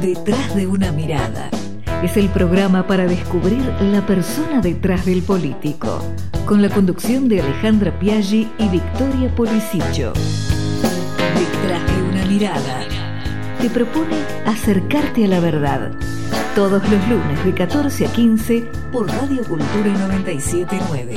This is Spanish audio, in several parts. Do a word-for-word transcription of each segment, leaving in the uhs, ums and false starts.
Detrás de una mirada. Es el programa para descubrir la persona detrás del político, con la conducción de Alejandra Piaggi y Victoria Policicho. Detrás de una mirada. Te propone acercarte a la verdad. Todos los lunes de catorce a quince por Radio Cultura noventa y siete punto nueve.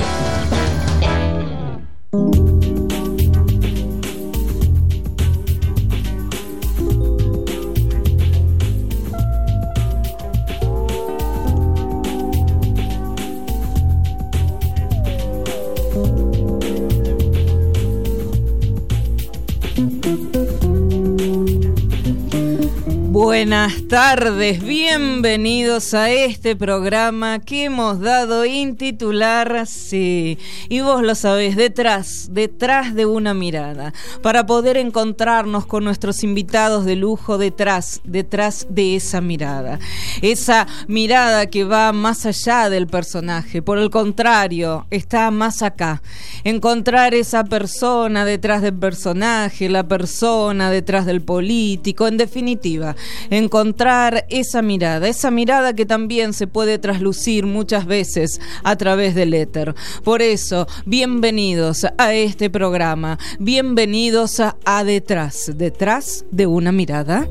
Buenas tardes, bienvenidos a este programa que hemos dado en titular, sí, y vos lo sabés, detrás, detrás de una mirada, para poder encontrarnos con nuestros invitados de lujo detrás, detrás de esa mirada, esa mirada que va más allá del personaje, por el contrario, está más acá, encontrar esa persona detrás del personaje, la persona detrás del político, en definitiva, encontrar esa mirada, esa mirada que también se puede traslucir muchas veces a través del éter. Por eso, bienvenidos a este programa, bienvenidos a, a Detrás, detrás de una mirada.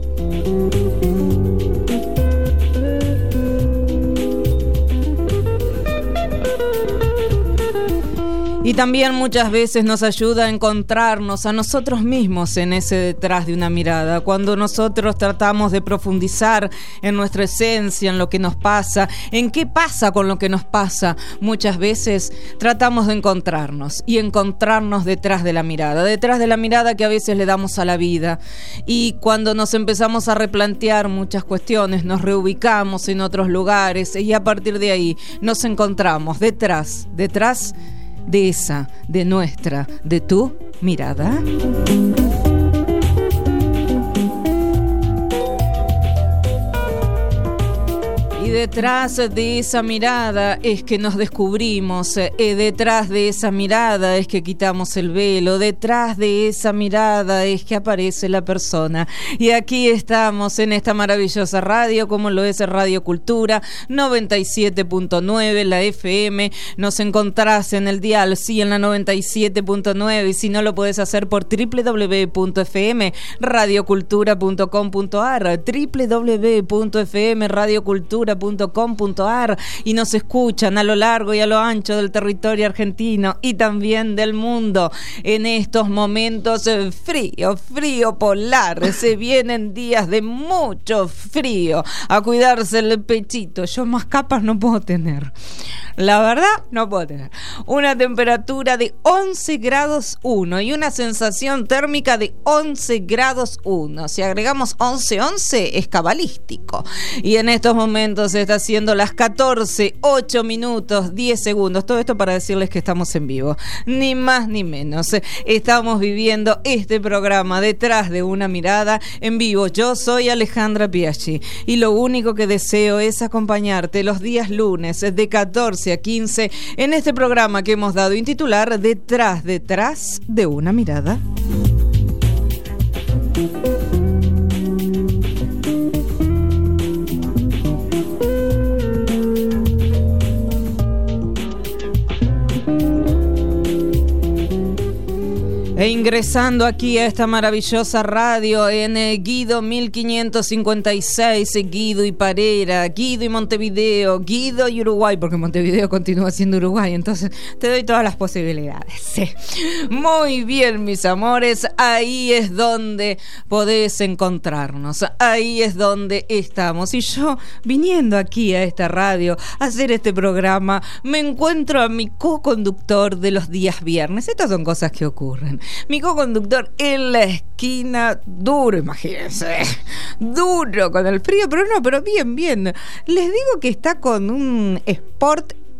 Y también muchas veces nos ayuda a encontrarnos a nosotros mismos en ese detrás de una mirada. Cuando nosotros tratamos de profundizar en nuestra esencia, en lo que nos pasa, en qué pasa con lo que nos pasa, muchas veces tratamos de encontrarnos y encontrarnos detrás de la mirada, detrás de la mirada que a veces le damos a la vida. Y cuando nos empezamos a replantear muchas cuestiones, nos reubicamos en otros lugares y a partir de ahí nos encontramos detrás, detrás de esa, de nuestra, de tu mirada. Y detrás de esa mirada es que nos descubrimos, eh, detrás de esa mirada es que quitamos el velo, detrás de esa mirada es que aparece la persona. Y aquí estamos en esta maravillosa radio, como lo es Radio Cultura noventa y siete punto nueve, la F M. Nos encontrás en el dial, sí, en la noventa y siete punto nueve, y si no lo podés hacer por doble u doble u doble u punto f m radio cultura punto com punto a r, doble u doble u doble u punto f m radio cultura punto com punto a r, y nos escuchan a lo largo y a lo ancho del territorio argentino y también del mundo en estos momentos frío, frío polar. Se vienen días de mucho frío, a cuidarse el pechito. Yo más capas no puedo tener, la verdad no puedo tener. Una temperatura de once grados uno y una sensación térmica de once grados uno. Si agregamos once, once es cabalístico. Y en estos momentos se está haciendo las catorce, ocho minutos, diez segundos. Todo esto para decirles que estamos en vivo. Ni más ni menos. Estamos viviendo este programa Detrás de una mirada en vivo. Yo soy Alejandra Piaggi y lo único que deseo es acompañarte los días lunes de catorce a quince en este programa que hemos dado en titular Detrás, detrás de una mirada. E ingresando aquí a esta maravillosa radio en eh, Guido mil quinientos cincuenta y seis, eh, Guido y Parera, Guido y Montevideo, Guido y Uruguay, porque Montevideo continúa siendo Uruguay, entonces te doy todas las posibilidades. Sí. Muy bien, mis amores, ahí es donde podés encontrarnos, ahí es donde estamos. Y yo, viniendo aquí a esta radio a hacer este programa, me encuentro a mi co-conductor de los días viernes. Estas son cosas que ocurren. Mi co-conductor en la esquina, duro, imagínense, duro con el frío, pero no, pero bien, bien. Les digo que está con un sport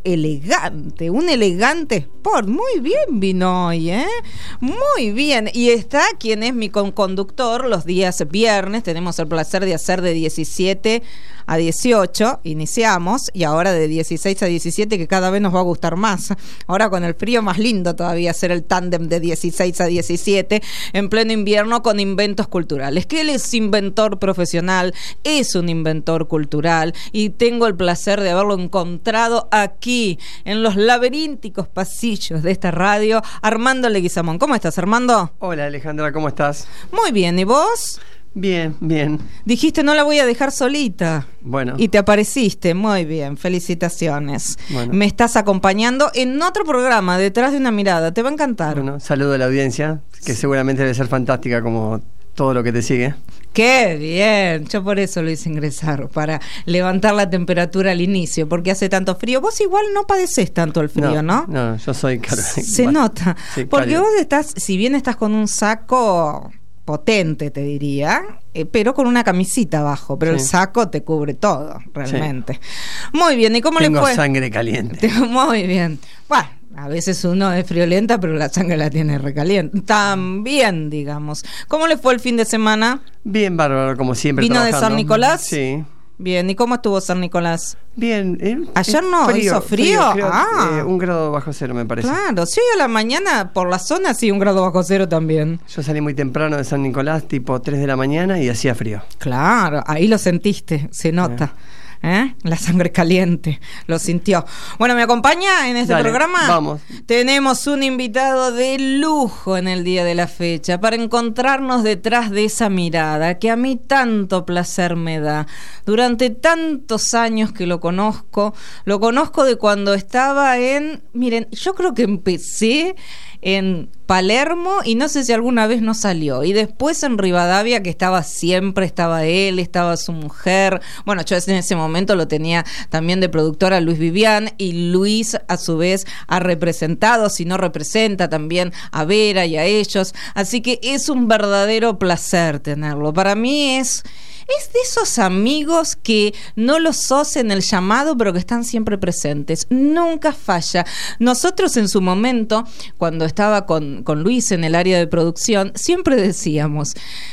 elegante, un elegante sport. Muy bien vino hoy, ¿eh? Muy bien. Y está quien es mi conductor los días viernes. Tenemos el placer de hacer de diecisiete a dieciocho, iniciamos, y ahora de dieciséis a diecisiete, que cada vez nos va a gustar más. Ahora con el frío, más lindo todavía hacer el tándem de dieciséis a diecisiete en pleno invierno con inventos culturales. Que él es inventor profesional, es un inventor cultural, y tengo el placer de haberlo encontrado aquí en los laberínticos pasillos de esta radio. Armando Leguizamón. ¿Cómo estás, Armando? Hola, Alejandra, ¿cómo estás? Muy bien, ¿y vos? Bien, bien. Dijiste, no la voy a dejar solita. Bueno. Y te apareciste, muy bien, felicitaciones. Bueno. Me estás acompañando en otro programa, Detrás de una Mirada, te va a encantar. Bueno, saludo a la audiencia, que seguramente debe ser fantástica como todo lo que te sigue. ¡Qué bien! Yo por eso lo hice ingresar, para levantar la temperatura al inicio, porque hace tanto frío. Vos igual no padecés tanto el frío, ¿no? No, no yo soy... Car- Se bueno, nota, sí, porque cálido. vos estás, si bien estás con un saco potente, te diría, eh, pero con una camisita abajo, pero sí, el saco te cubre todo, realmente. Sí. Muy bien, ¿y cómo Tengo le fue? Tengo sangre caliente. Muy bien. Bueno, a veces uno es friolenta, pero la sangre la tiene recaliente. También, digamos. ¿Cómo le fue el fin de semana? Bien bárbaro, como siempre. ¿Vino trabajando. de San Nicolás? Sí. Bien, ¿y cómo estuvo San Nicolás? Bien. Eh, Ayer no, frío, hizo frío. frío creo, ah. eh, un grado bajo cero, me parece. Claro, sí, a la mañana por la zona sí, un grado bajo cero también. Yo salí muy temprano de San Nicolás, tipo tres de la mañana, y hacía frío. Claro, ahí lo sentiste, se nota. Sí. ¿Eh? La sangre caliente, lo sintió. Bueno, ¿me acompaña en este Dale, programa? Vamos. Tenemos un invitado de lujo en el día de la fecha para encontrarnos detrás de esa mirada que a mí tanto placer me da. Durante tantos años que lo conozco, lo conozco de cuando estaba en... Miren, yo creo que empecé en Palermo y no sé si alguna vez no salió, y después en Rivadavia, que estaba siempre, estaba él, estaba su mujer. Bueno, yo en ese momento lo tenía también de productora Luis Vivian, y Luis a su vez ha representado, si no representa también a Vera y a ellos, así que es un verdadero placer tenerlo. Para mí es Es de esos amigos que no los sos en el llamado, pero que están siempre presentes. Nunca falla. Nosotros en su momento, cuando estaba con, con Luis en el área de producción, siempre decíamos...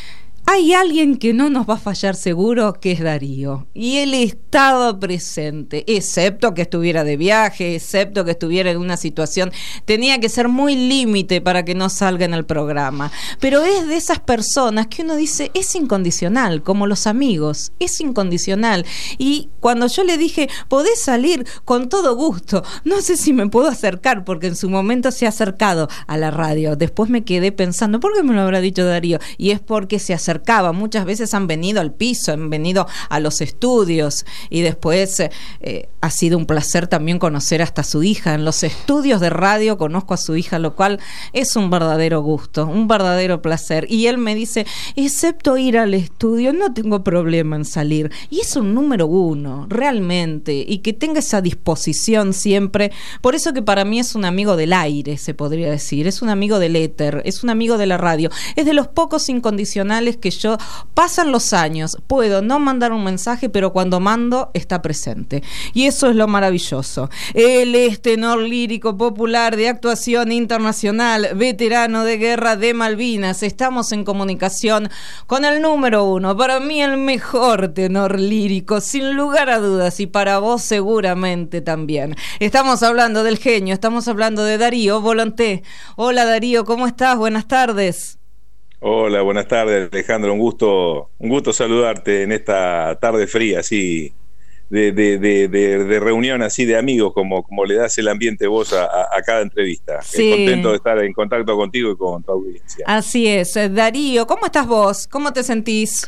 Hay alguien que no nos va a fallar seguro, que es Darío. Y él estaba presente, excepto que estuviera de viaje, excepto que estuviera en una situación. Tenía que ser muy límite para que no salga en el programa. Pero es de esas personas que uno dice, es incondicional, como los amigos, es incondicional. Y cuando yo le dije, podés salir con todo gusto, no sé si me puedo acercar, porque en su momento se ha acercado a la radio. Después me quedé pensando, ¿por qué me lo habrá dicho Darío? Y es porque se acercó. Muchas veces han venido al piso, han venido a los estudios, y después eh, ha sido un placer también conocer hasta a su hija. En los estudios de radio conozco a su hija, lo cual es un verdadero gusto, un verdadero placer. Y él me dice, excepto ir al estudio, no tengo problema en salir. Y es un número uno, realmente, y que tenga esa disposición siempre. Por eso que para mí es un amigo del aire, se podría decir. Es un amigo del éter, es un amigo de la radio. Es de los pocos incondicionales que yo, pasan los años, puedo no mandar un mensaje, pero cuando mando está presente, y eso es lo maravilloso. Él es tenor lírico popular de actuación internacional, veterano de guerra de Malvinas. Estamos en comunicación con el número uno, para mí el mejor tenor lírico, sin lugar a dudas, y para vos seguramente también. Estamos hablando del genio, estamos hablando de Darío Volonté. Hola Darío, ¿cómo estás? Buenas tardes. Hola, buenas tardes, Alejandro. Un gusto, un gusto saludarte en esta tarde fría, así de, de, de, de, de reunión, así de amigos, como, como le das el ambiente vos a, a, a cada entrevista. Sí. Contento de estar en contacto contigo y con tu audiencia. Así es. Darío, ¿cómo estás vos? ¿Cómo te sentís?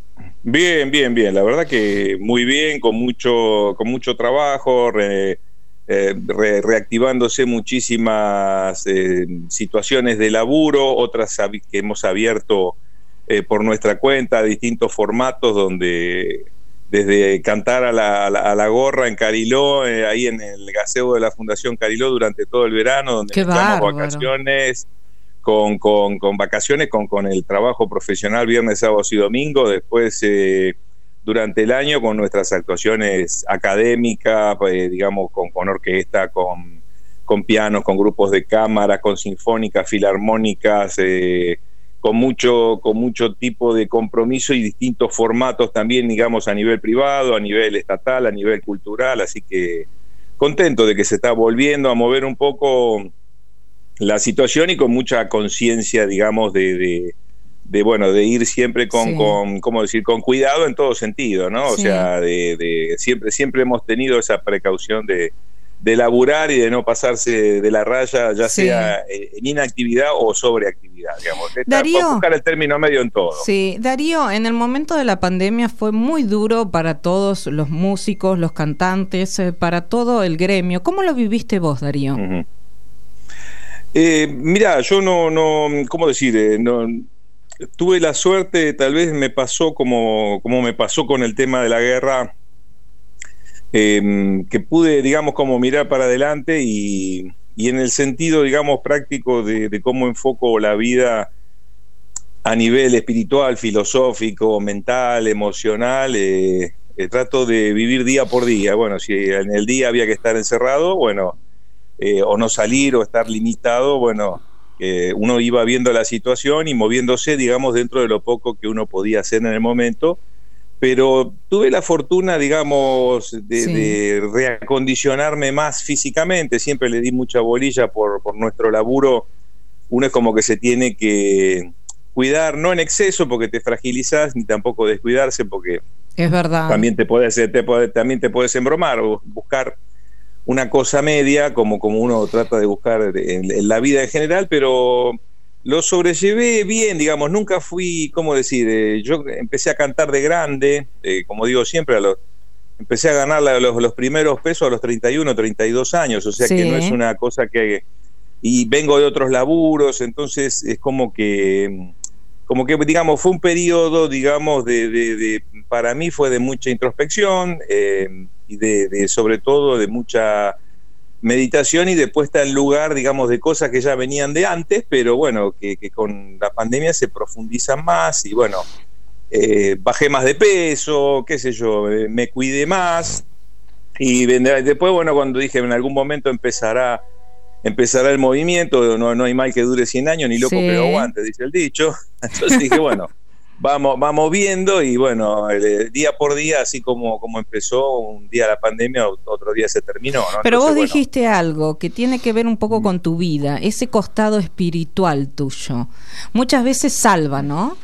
Bien, bien, bien. La verdad que muy bien, con mucho, con mucho trabajo. Re, Eh, re, reactivándose muchísimas eh, situaciones de laburo, otras que hemos abierto eh, por nuestra cuenta, distintos formatos, donde desde cantar a la, a la, a la gorra en Cariló, eh, ahí en el gazebo de la Fundación Cariló durante todo el verano, donde mezclamos vacaciones con, con, con vacaciones, con, con el trabajo profesional viernes, sábados y domingo. Después eh, durante el año con nuestras actuaciones académicas, eh, digamos, con, con orquesta, con, con pianos, con grupos de cámara, con sinfónicas, filarmónicas, eh, con mucho, con mucho tipo de compromiso y distintos formatos también, digamos, a nivel privado, a nivel estatal, a nivel cultural, así que contento de que se está volviendo a mover un poco la situación y con mucha conciencia, digamos, de, de, de, bueno, de ir siempre con, sí. con, ¿cómo decir?, con cuidado en todo sentido, ¿no? Sí. O sea, de, de siempre, siempre hemos tenido esa precaución de, de laburar y de no pasarse de la raya, ya sí. sea en inactividad o sobreactividad, digamos. Darío, buscar el término medio en todo. Sí, Darío, en el momento de la pandemia fue muy duro para todos los músicos, los cantantes, para todo el gremio. ¿Cómo lo viviste vos, Darío? Uh-huh. Eh, mirá, yo no, no, ¿cómo decir? Eh, no, tuve la suerte, tal vez me pasó como, como me pasó con el tema de la guerra, eh, que pude, digamos, como mirar para adelante y, y en el sentido, digamos, práctico de, de cómo enfoco la vida a nivel espiritual, filosófico, mental, emocional, eh, eh, trato de vivir día por día. Bueno, si en el día había que estar encerrado, bueno, eh, o no salir o estar limitado, bueno, eh, uno iba viendo la situación y moviéndose, digamos, dentro de lo poco que uno podía hacer en el momento. Pero tuve la fortuna, digamos, de, sí. de reacondicionarme más físicamente. Siempre le di mucha bolilla por, por nuestro laburo. Uno es como que se tiene que cuidar, no en exceso porque te fragilizás, ni tampoco descuidarse porque es verdad. También te puedes, te puede, también te puedes embromar o buscar una cosa media, como, como uno trata de buscar en, en la vida en general, pero lo sobrellevé bien, digamos. Nunca fui, ¿cómo decir? Eh, yo empecé a cantar de grande, eh, como digo siempre, a los, empecé a ganar la, los, los primeros pesos a los treinta y uno, treinta y dos años, o sea sí. que no es una cosa que... Y vengo de otros laburos, entonces es como que, como que digamos, fue un periodo, digamos, de, de, de para mí fue de mucha introspección eh, y de, de sobre todo de mucha meditación y de puesta en lugar, digamos, de cosas que ya venían de antes, pero bueno, que, que con la pandemia se profundizan más y bueno, eh, bajé más de peso, qué sé yo, eh, me cuidé más y después, bueno, cuando dije en algún momento empezará empezará el movimiento, no, no hay mal que dure cien años, ni loco sí. que lo aguante, dice el dicho. Entonces dije, bueno, vamos, vamos viendo y bueno, el, día por día, así como, como empezó, un día la pandemia, otro día se terminó, ¿no? Pero Entonces, vos dijiste bueno, algo que tiene que ver un poco con tu vida, ese costado espiritual tuyo. Muchas veces salva, ¿no?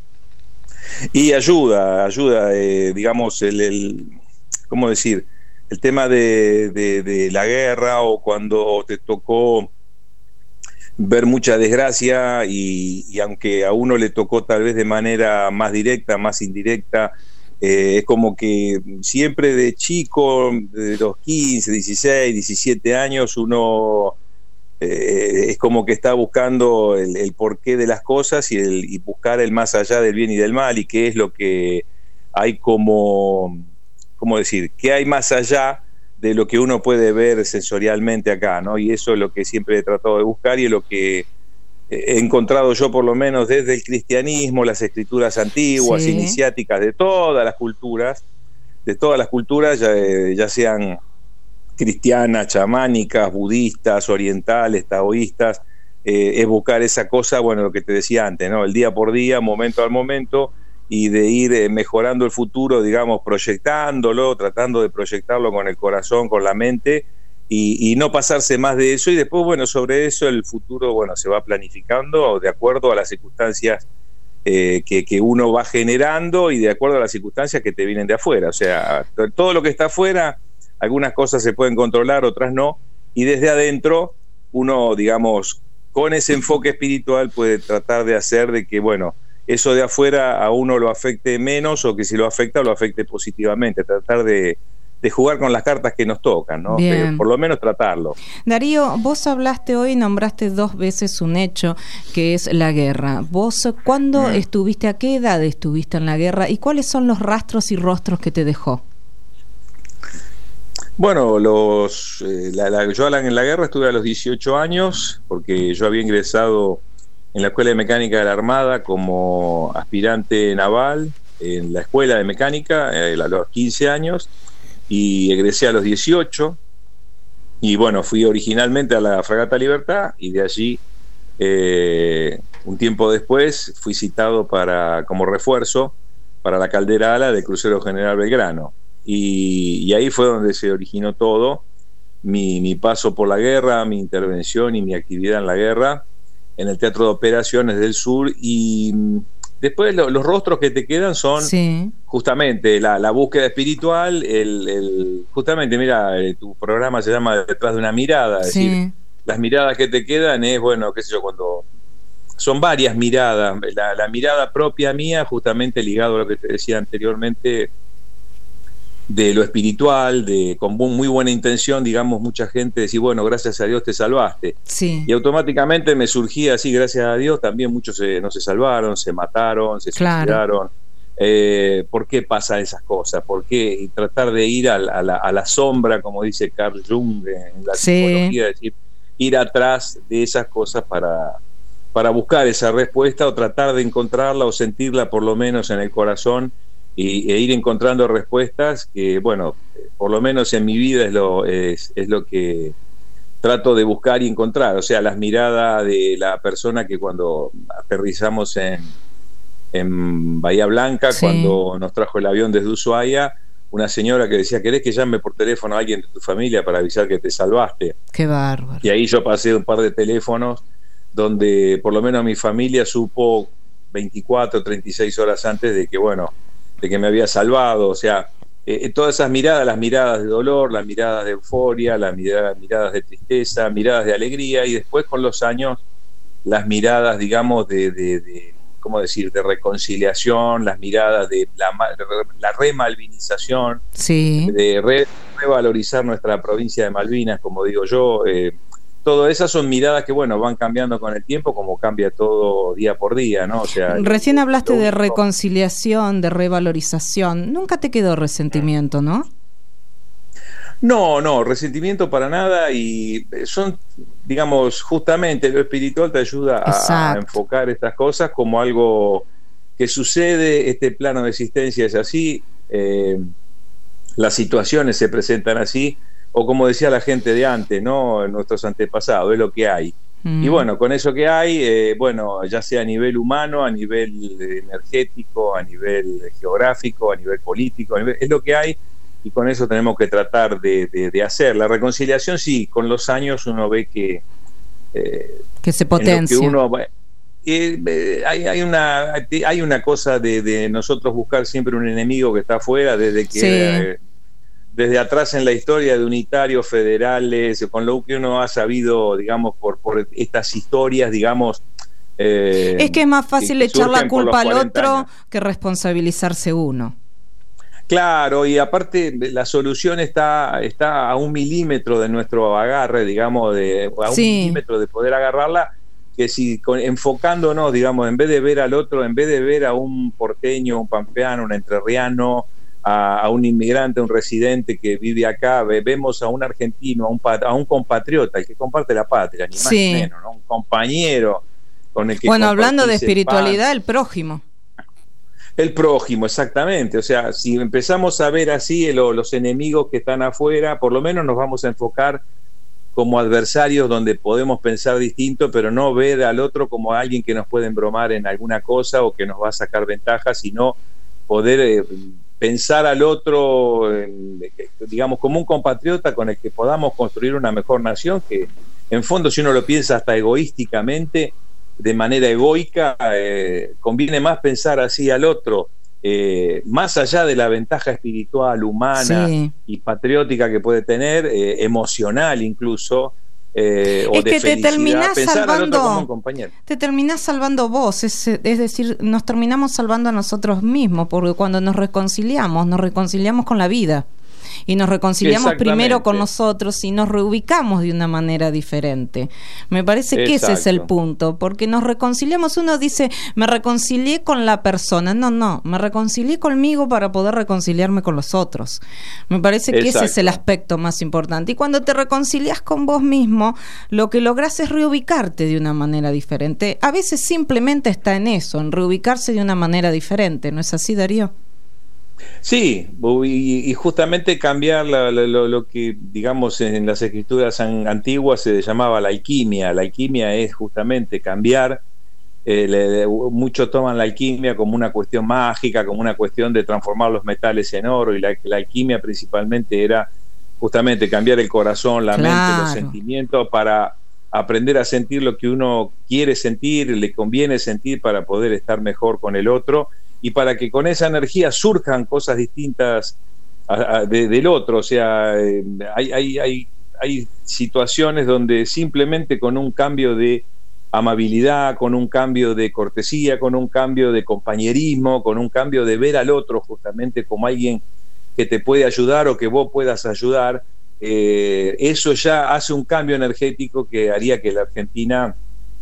Y ayuda, ayuda, eh, digamos, el, el, ¿cómo decir? El tema de, de, de la guerra o cuando te tocó ver mucha desgracia y, y aunque a uno le tocó tal vez de manera más directa, más indirecta, eh, es como que siempre de chico, de los quince, dieciséis, diecisiete años, uno eh, es como que está buscando el, el porqué de las cosas y, el, y buscar el más allá del bien y del mal y qué es lo que hay como... ¿Cómo decir? ¿Qué hay más allá de lo que uno puede ver sensorialmente acá, ¿no? Y eso es lo que siempre he tratado de buscar y es lo que he encontrado yo, por lo menos desde el cristianismo, las escrituras antiguas, sí. iniciáticas de todas las culturas, de todas las culturas, ya, ya sean cristianas, chamánicas, budistas, orientales, taoístas, eh, es buscar esa cosa, bueno, lo que te decía antes, ¿no? El día por día, momento al momento, y de ir eh, mejorando el futuro, digamos, proyectándolo, tratando de proyectarlo con el corazón, con la mente, y, y no pasarse más de eso, y después, bueno, sobre eso el futuro, bueno, se va planificando de acuerdo a las circunstancias eh, que, que uno va generando y de acuerdo a las circunstancias que te vienen de afuera, o sea, todo lo que está afuera, algunas cosas se pueden controlar, otras no, y desde adentro uno, digamos, con ese enfoque espiritual puede tratar de hacer de que, bueno, eso de afuera a uno lo afecte menos o que si lo afecta, lo afecte positivamente. Tratar de, de jugar con las cartas que nos tocan, ¿no? Pero por lo menos tratarlo. Darío, vos hablaste hoy, nombraste dos veces un hecho que es la guerra. ¿Vos cuándo mm. estuviste, a qué edad estuviste en la guerra y cuáles son los rastros y rostros que te dejó? Bueno, los eh, la, la, yo en la guerra estuve a los dieciocho años porque yo había ingresado en la Escuela de Mecánica de la Armada como aspirante naval en la escuela de mecánica eh, a los quince años y egresé a los dieciocho. Y bueno, fui originalmente a la Fragata Libertad y de allí, eh, un tiempo después, fui citado para como refuerzo para la caldera ala del crucero General Belgrano. Y, y ahí fue donde se originó todo, mi, mi paso por la guerra, mi intervención y mi actividad en la guerra, en el Teatro de Operaciones del Sur. Y después lo, los rostros que te quedan son sí. justamente la, la búsqueda espiritual, el, el justamente, mira, tu programa se llama Detrás de una mirada, es sí. decir, las miradas que te quedan es, bueno, qué sé yo, cuando son varias miradas, la, la mirada propia mía, justamente ligado a lo que te decía anteriormente, de lo espiritual, de con muy buena intención, digamos, mucha gente decía, bueno, gracias a Dios te salvaste. Sí. Y automáticamente me surgía así, gracias a Dios, también muchos se, no se salvaron, se mataron, se claro. suicidaron. Eh, ¿Por qué pasa esas cosas? ¿Por qué? Y tratar de ir a, a, la, a la sombra, como dice Carl Jung en la sí. psicología, es decir, ir atrás de esas cosas para, para buscar esa respuesta o tratar de encontrarla o sentirla por lo menos en el corazón. Y, e ir encontrando respuestas que, bueno, por lo menos en mi vida es lo, es, es lo que trato de buscar y encontrar. O sea, las miradas de la persona que cuando aterrizamos en, en Bahía Blanca, sí. cuando nos trajo el avión desde Ushuaia, una señora que decía, ¿querés que llame por teléfono a alguien de tu familia para avisar que te salvaste? Qué bárbaro. Y ahí yo pasé un par de teléfonos donde por lo menos mi familia supo veinticuatro, treinta y seis horas antes de que, bueno, de que me había salvado. O sea, eh, todas esas miradas, las miradas de dolor, las miradas de euforia, las miradas, miradas de tristeza, miradas de alegría, y después con los años las miradas, digamos, de, de, de ¿cómo decir?, de reconciliación, las miradas de la, la remalvinización, sí. de re, revalorizar nuestra provincia de Malvinas, como digo yo. Eh, Todas esas son miradas que, bueno, van cambiando con el tiempo, como cambia todo día por día, ¿no? O sea, recién hablaste de reconciliación, de revalorización. Nunca te quedó resentimiento, ¿no? No, no, resentimiento para nada, y son, digamos, justamente lo espiritual te ayuda a, a enfocar estas cosas como algo que sucede, este plano de existencia es así, eh, las situaciones se presentan así, o como decía la gente de antes, ¿no? Nuestros antepasados, es lo que hay. Mm. Y bueno, con eso que hay, eh, bueno, ya sea a nivel humano, a nivel energético, a nivel geográfico, a nivel político, a nivel, es lo que hay, y con eso tenemos que tratar de, de, de hacer. La reconciliación, sí, con los años uno ve que... Eh, que se potencia. Que uno, eh, eh, hay, hay, una, hay una cosa de, de nosotros buscar siempre un enemigo que está afuera, desde que... Sí. Eh, desde atrás en la historia de unitarios, federales, con lo que uno ha sabido, digamos, por, por estas historias, digamos... Eh, es que es más fácil echar la culpa al otro años. Que responsabilizarse uno. Claro, y aparte la solución está, está a un milímetro de nuestro agarre, digamos, de, a un sí. milímetro de poder agarrarla, que si con, enfocándonos, digamos, en vez de ver al otro, en vez de ver a un porteño, un pampeano, un entrerriano, A, a un inmigrante, a un residente que vive acá, vemos a un argentino, a un, a un compatriota, el que comparte la patria, ni más sí. ni menos, ¿no? Un compañero con el que... Bueno, hablando de espiritualidad, el prójimo. El prójimo, exactamente. O sea, si empezamos a ver así lo, los enemigos que están afuera, por lo menos nos vamos a enfocar como adversarios donde podemos pensar distinto, pero no ver al otro como alguien que nos puede embromar en alguna cosa o que nos va a sacar ventaja, sino poder... Eh, pensar al otro, digamos, como un compatriota con el que podamos construir una mejor nación, que en fondo, si uno lo piensa hasta egoísticamente, de manera egoica, eh, conviene más pensar así al otro, eh, más allá de la ventaja espiritual, humana sí. y patriótica que puede tener, eh, emocional incluso, Eh, o es de que te terminás salvando te terminás salvando vos, es, es decir, nos terminamos salvando a nosotros mismos, porque cuando nos reconciliamos nos reconciliamos con la vida, y nos reconciliamos primero con nosotros y nos reubicamos de una manera diferente. Me parece que Exacto. ese es el punto, porque nos reconciliamos, uno dice, me reconcilié con la persona, no, no, me reconcilié conmigo para poder reconciliarme con los otros. Me parece que Exacto. ese es el aspecto más importante, y cuando te reconcilias con vos mismo, lo que lográs es reubicarte de una manera diferente. A veces simplemente está en eso, en reubicarse de una manera diferente, ¿no es así, Darío? Sí, y, y justamente cambiar la, la, lo, lo que, digamos, en las escrituras antiguas se llamaba la alquimia. La alquimia es justamente cambiar. Eh, le, muchos toman la alquimia como una cuestión mágica, como una cuestión de transformar los metales en oro, y la, la alquimia principalmente era justamente cambiar el corazón, la claro. mente, los sentimientos, para aprender a sentir lo que uno quiere sentir, le conviene sentir para poder estar mejor con el otro, y para que con esa energía surjan cosas distintas a, a, de, del otro. O sea, eh, hay, hay, hay, hay situaciones donde simplemente con un cambio de amabilidad, con un cambio de cortesía, con un cambio de compañerismo, con un cambio de ver al otro justamente como alguien que te puede ayudar o que vos puedas ayudar, eh, eso ya hace un cambio energético que haría que la Argentina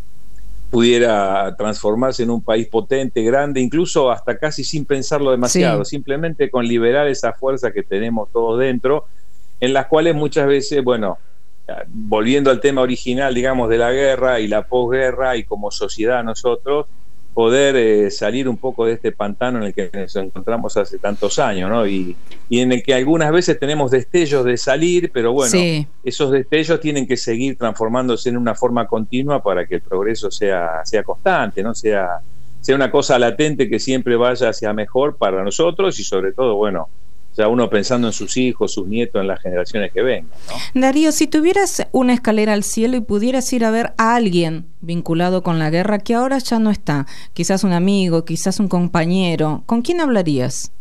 pudiera transformarse en un país potente, grande, incluso hasta casi sin pensarlo demasiado, sí. simplemente con liberar esa fuerza que tenemos todos dentro, en las cuales muchas veces, bueno, volviendo al tema original, digamos, de la guerra y la posguerra, y como sociedad nosotros, poder eh, salir un poco de este pantano en el que nos encontramos hace tantos años, ¿no? Y, y en el que algunas veces tenemos destellos de salir, pero bueno, sí. esos destellos tienen que seguir transformándose en una forma continua para que el progreso sea, sea constante, ¿no? Sea, sea una cosa latente que siempre vaya hacia mejor para nosotros, y sobre todo, bueno, ya uno pensando en sus hijos, sus nietos, en las generaciones que vengan, ¿no? Darío, si tuvieras una escalera al cielo y pudieras ir a ver a alguien vinculado con la guerra que ahora ya no está, quizás un amigo, quizás un compañero, ¿con quién hablarías?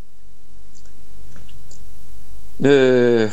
Eh,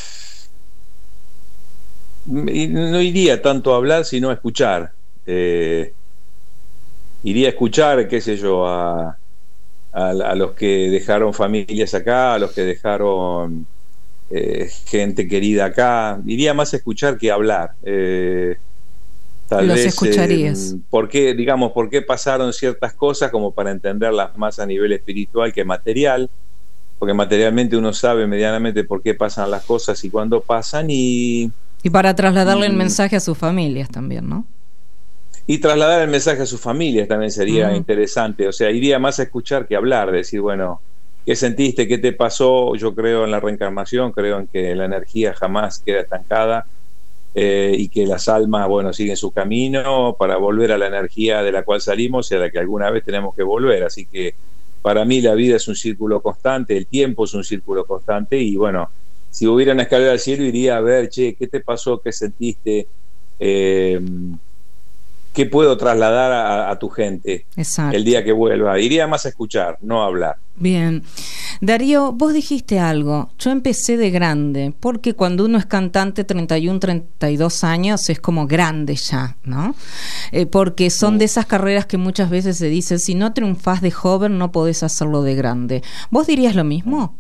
no iría tanto a hablar, sino a escuchar. Eh, iría a escuchar, qué sé yo, a... A, a los que dejaron familias acá, a los que dejaron eh, gente querida acá. Iría más a escuchar que a hablar. Eh, tal los vez, escucharías. Eh, ¿por qué, digamos, por qué pasaron ciertas cosas, como para entenderlas más a nivel espiritual que material? Porque materialmente uno sabe medianamente por qué pasan las cosas y cuándo pasan, y... Y para trasladarle y, el mensaje a sus familias también, ¿no? Y trasladar el mensaje a sus familias también sería uh-huh. interesante. O sea, iría más a escuchar que a hablar, decir, bueno, ¿qué sentiste? ¿Qué te pasó? Yo creo en la reencarnación, creo en que la energía jamás queda estancada, eh, y que las almas, bueno, siguen su camino para volver a la energía de la cual salimos y a la que alguna vez tenemos que volver. Así que para mí la vida es un círculo constante, el tiempo es un círculo constante, y bueno, si hubiera una escalera al cielo, iría a ver, che, ¿qué te pasó? ¿Qué sentiste? Eh... ¿Qué puedo trasladar a, a tu gente Exacto. el día que vuelva? Iría más a escuchar, no a hablar. Bien. Darío, vos dijiste algo. Yo empecé de grande, porque cuando uno es cantante, treinta y uno, treinta y dos años, es como grande ya, ¿no? Eh, porque son mm. de esas carreras que muchas veces se dice, si no triunfás de joven, no podés hacerlo de grande. ¿Vos dirías lo mismo?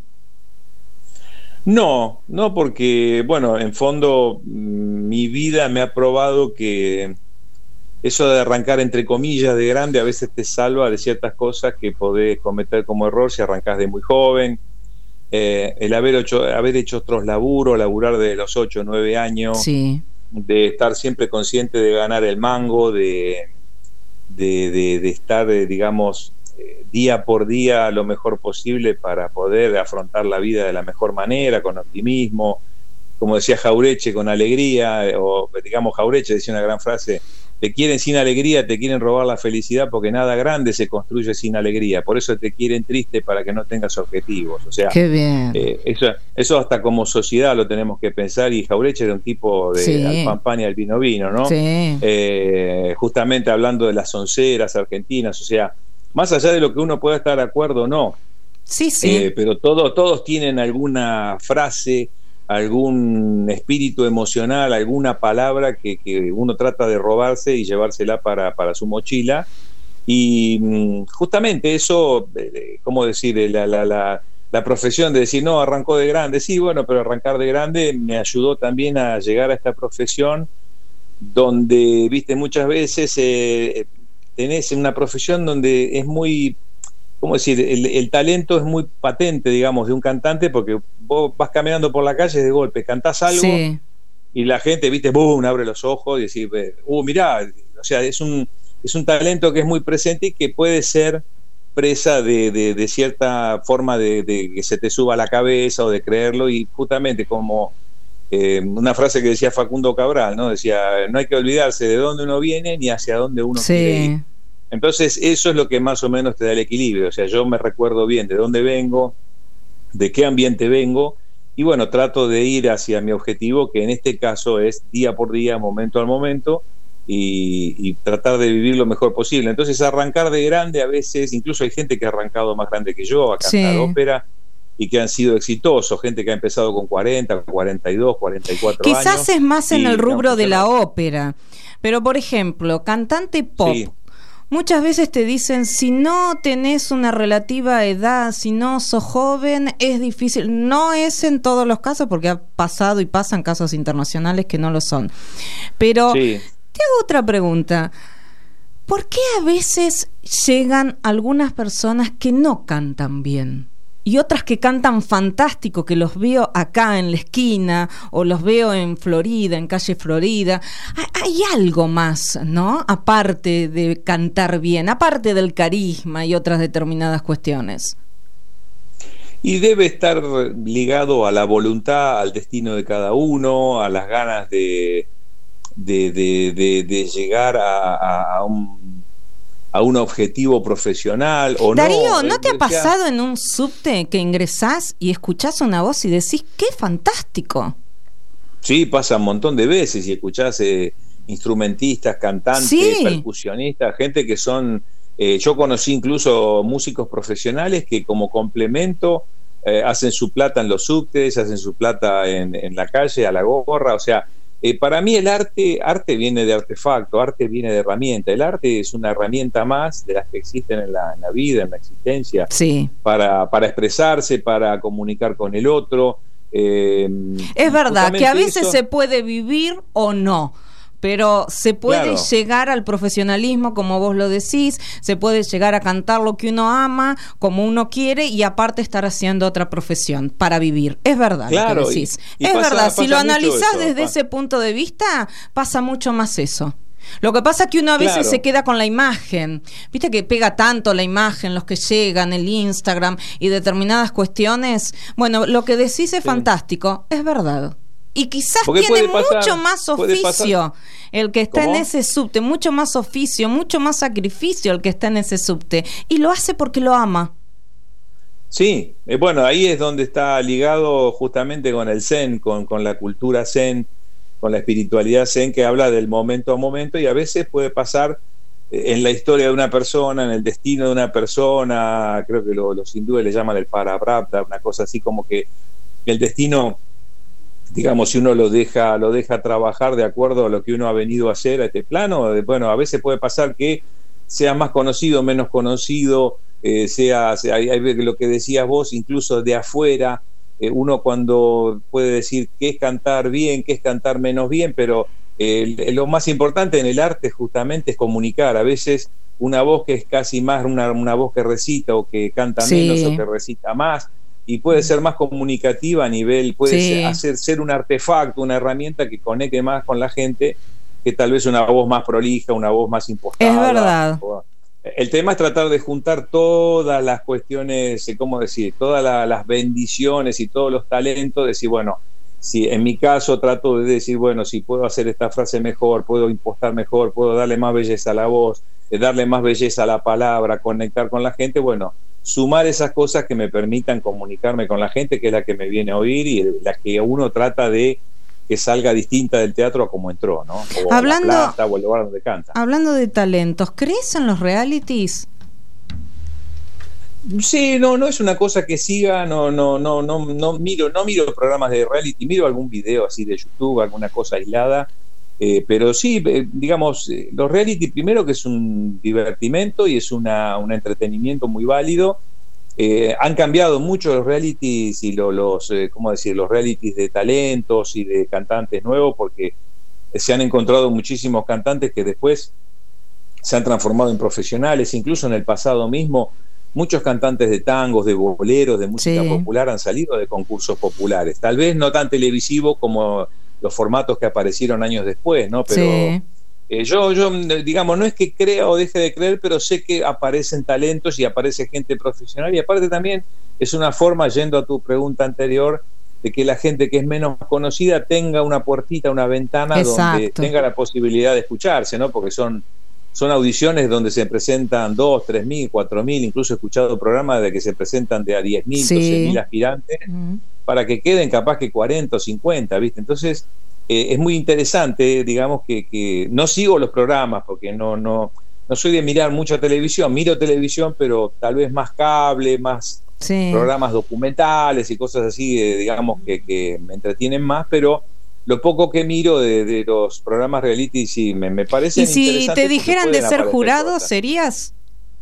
No, no, porque, bueno, en fondo, mi vida me ha probado que eso de arrancar entre comillas de grande a veces te salva de ciertas cosas que podés cometer como error si arrancás de muy joven. Eh, el haber hecho, haber hecho otros laburos, laburar de los ocho o nueve años, sí. de estar siempre consciente de ganar el mango, de, de, de, de estar, digamos, eh, día por día lo mejor posible para poder afrontar la vida de la mejor manera, con optimismo, como decía Jaureche, con alegría, o digamos Jaureche decía una gran frase: te quieren sin alegría, te quieren robar la felicidad, porque nada grande se construye sin alegría. Por eso te quieren triste, para que no tengas objetivos. O sea, qué bien. Eh, eso, eso hasta como sociedad lo tenemos que pensar. Y Jaureche era un tipo de sí. al pan pan y al vino vino, ¿no? Sí. Eh, justamente hablando de las onceras argentinas. O sea, más allá de lo que uno pueda estar de acuerdo o no. Sí, sí. Eh, pero todo, todos tienen alguna frase, algún espíritu emocional, alguna palabra que, que uno trata de robarse y llevársela para, para su mochila, y justamente eso, ¿cómo decir? La, la, la, la profesión de decir, no, arrancó de grande. Sí, bueno, pero arrancar de grande me ayudó también a llegar a esta profesión donde, viste, muchas veces eh, tenés una profesión donde es muy, ¿cómo decir? El, el talento es muy patente, digamos, de un cantante, porque vos vas caminando por la calle de golpe, cantás algo, sí, y la gente, viste, boom, abre los ojos y decís, uh, mirá, o sea, es un, es un talento que es muy presente y que puede ser presa de, de, de cierta forma de, de que se te suba a la cabeza o de creerlo, y justamente como eh, una frase que decía Facundo Cabral, ¿no? Decía, no hay que olvidarse de dónde uno viene ni hacia dónde uno sí. quiere ir. Entonces eso es lo que más o menos te da el equilibrio, o sea, yo me recuerdo bien de dónde vengo, de qué ambiente vengo, y bueno, trato de ir hacia mi objetivo, que en este caso es día por día, momento al momento, y, y tratar de vivir lo mejor posible. Entonces arrancar de grande a veces, incluso hay gente que ha arrancado más grande que yo a cantar sí. ópera, y que han sido exitosos, gente que ha empezado con cuarenta, cuarenta y dos, cuarenta y cuatro Quizás años. Quizás es más en el rubro no, de la ópera, pero por ejemplo, cantante pop, sí. muchas veces te dicen, si no tenés una relativa edad, si no sos joven, es difícil. No es en todos los casos, porque ha pasado y pasan casos internacionales que no lo son. Pero sí. te hago otra pregunta. ¿Por qué a veces llegan algunas personas que no cantan bien? Y otras que cantan fantástico, que los veo acá en la esquina, o los veo en Florida, en calle Florida. Hay algo más, ¿no? Aparte de cantar bien, aparte del carisma y otras determinadas cuestiones. Y debe estar ligado a la voluntad, al destino de cada uno, a las ganas de, de, de, de, de llegar a, a, a un... a un objetivo profesional o Darío, no. ¿no te ha pasado en un subte que ingresás y escuchás una voz y decís, qué fantástico? Sí, pasa un montón de veces y escuchás eh, instrumentistas, cantantes, sí. percusionistas, gente que son, eh, yo conocí incluso músicos profesionales que como complemento eh, hacen su plata en los subtes, hacen su plata en, en la calle, a la gorra, o sea, Eh, para mí el arte, arte viene de artefacto, arte viene de herramienta. El arte es una herramienta más de las que existen en la, en la vida, en la existencia, sí. para, para expresarse, para comunicar con el otro. Eh, es verdad que a veces eso... se puede vivir o no, pero se puede claro. llegar al profesionalismo, como vos lo decís, se puede llegar a cantar lo que uno ama, como uno quiere, y aparte estar haciendo otra profesión para vivir. Es verdad claro, lo que decís. Y, y es pasa, verdad, si lo analizás eso, desde pasa. ese punto de vista, pasa mucho más eso. Lo que pasa es que uno a veces claro. se queda con la imagen. Viste que pega tanto la imagen, los que llegan, el Instagram y determinadas cuestiones. Bueno, lo que decís es sí. fantástico, es verdad. Y quizás Porque tiene pasar, mucho más oficio el que está ¿Cómo? en ese subte, mucho más oficio, mucho más sacrificio el que está en ese subte. Y lo hace porque lo ama. Sí, eh, bueno, ahí es donde está ligado justamente con el Zen, con, con la cultura Zen, con la espiritualidad Zen, que habla del momento a momento, y a veces puede pasar eh, en la historia de una persona, en el destino de una persona, creo que lo, los hindúes le llaman el Paraprabdha, una cosa así como que el destino, digamos, si uno lo deja, lo deja trabajar de acuerdo a lo que uno ha venido a hacer a este plano, bueno, a veces puede pasar que sea más conocido, menos conocido, eh, sea, sea hay, hay lo que decías vos, incluso de afuera, eh, uno cuando puede decir qué es cantar bien, qué es cantar menos bien, pero eh, lo más importante en el arte justamente es comunicar. A veces una voz que es casi más una, una voz que recita o que canta sí. menos o que recita más, y puede ser más comunicativa a nivel, puede sí. ser, hacer ser un artefacto, una herramienta que conecte más con la gente que tal vez una voz más prolija, una voz más impostada. Es verdad. El tema es tratar de juntar todas las cuestiones, ¿cómo decir? Todas la, las bendiciones y todos los talentos, decir, bueno, si en mi caso trato de decir, bueno, si puedo hacer esta frase mejor, puedo impostar mejor, puedo darle más belleza a la voz, darle más belleza a la palabra, conectar con la gente, bueno, sumar esas cosas que me permitan comunicarme con la gente, que es la que me viene a oír y la que uno trata de que salga distinta del teatro a como entró, ¿no? O hablando, la plata, o el lugar donde canta. Hablando de talentos, ¿crees en los realities? Sí, no, no es una cosa que siga, no, no, no, no, no miro, no miro programas de reality, miro algún video así de YouTube, alguna cosa aislada, eh, pero sí, eh, digamos, eh, los reality primero que es un divertimento y es una, un entretenimiento muy válido, Eh, han cambiado mucho los realities y lo, los, eh, ¿cómo decir? Los realities de talentos y de cantantes nuevos, porque se han encontrado muchísimos cantantes que después se han transformado en profesionales. Incluso en el pasado mismo, muchos cantantes de tangos, de boleros, de música sí. popular han salido de concursos populares. Tal vez no tan televisivos como los formatos que aparecieron años después, ¿no? Pero sí. eh, yo, yo, digamos, no es que crea o deje de creer, pero sé que aparecen talentos y aparece gente profesional. Y aparte también es una forma, yendo a tu pregunta anterior, de que la gente que es menos conocida tenga una puertita, una ventana Exacto. donde tenga la posibilidad de escucharse, ¿no? Porque son, son audiciones donde se presentan dos, tres mil, cuatro mil, incluso he escuchado programas de que se presentan de a diez mil, sí. doce mil aspirantes, mm. para que queden capaz que cuarenta o cincuenta, ¿viste? Entonces eh, es muy interesante, digamos, que, que no sigo los programas, porque no, no, no soy de mirar mucha televisión, miro televisión, pero tal vez más cable, más... Sí. programas documentales y cosas así, eh, digamos, que, que me entretienen más, pero lo poco que miro de, de los programas reality sí me, me parece interesante. ¿Y si te dijeran de ser jurado, cosas. serías?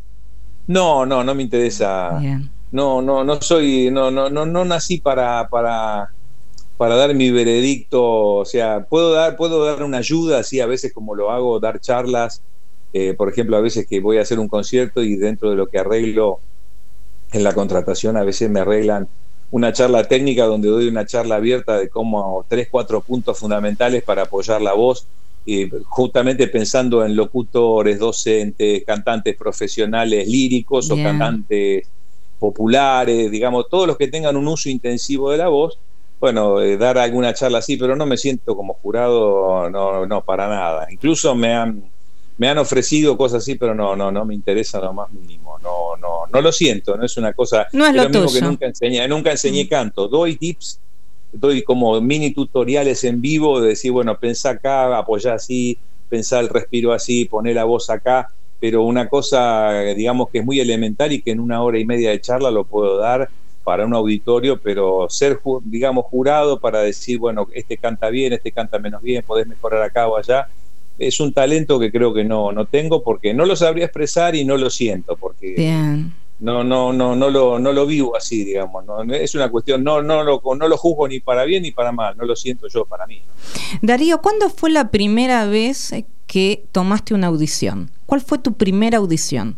No, no, no me interesa. Bien. No, no, no soy, no, no, no, no nací para, para, para dar mi veredicto. O sea, puedo dar, puedo dar una ayuda, así a veces como lo hago, dar charlas. Eh, por ejemplo, a veces que voy a hacer un concierto y dentro de lo que arreglo en la contratación a veces me arreglan una charla técnica donde doy una charla abierta de cómo tres, cuatro puntos fundamentales para apoyar la voz, eh, justamente pensando en locutores, docentes, cantantes profesionales líricos yeah. o cantantes populares, digamos, todos los que tengan un uso intensivo de la voz. Bueno, eh, dar alguna charla así, pero no me siento como jurado, no, no, para nada. Incluso me han Me han ofrecido cosas así, pero no, no, no me interesa lo más mínimo. No, no, no lo siento, no es una cosa. No es lo, lo mismo tuyo. que nunca enseñé, nunca enseñé mm. canto. Doy tips, doy como mini tutoriales en vivo de decir, bueno, pensá acá, apoyá así, pensá el respiro así, poné la voz acá. Pero una cosa, digamos, que es muy elemental y que en una hora y media de charla lo puedo dar para un auditorio, pero ser, digamos, jurado para decir, bueno, este canta bien, este canta menos bien, podés mejorar acá o allá. Es un talento que creo que no, no tengo porque no lo sabría expresar y no lo siento porque Bien. no no no no lo no lo vivo así, digamos, no es una cuestión, no no lo no lo juzgo ni para bien ni para mal, no lo siento yo para mí. Darío, ¿cuándo fue la primera vez que tomaste una audición? ¿Cuál fue tu primera audición?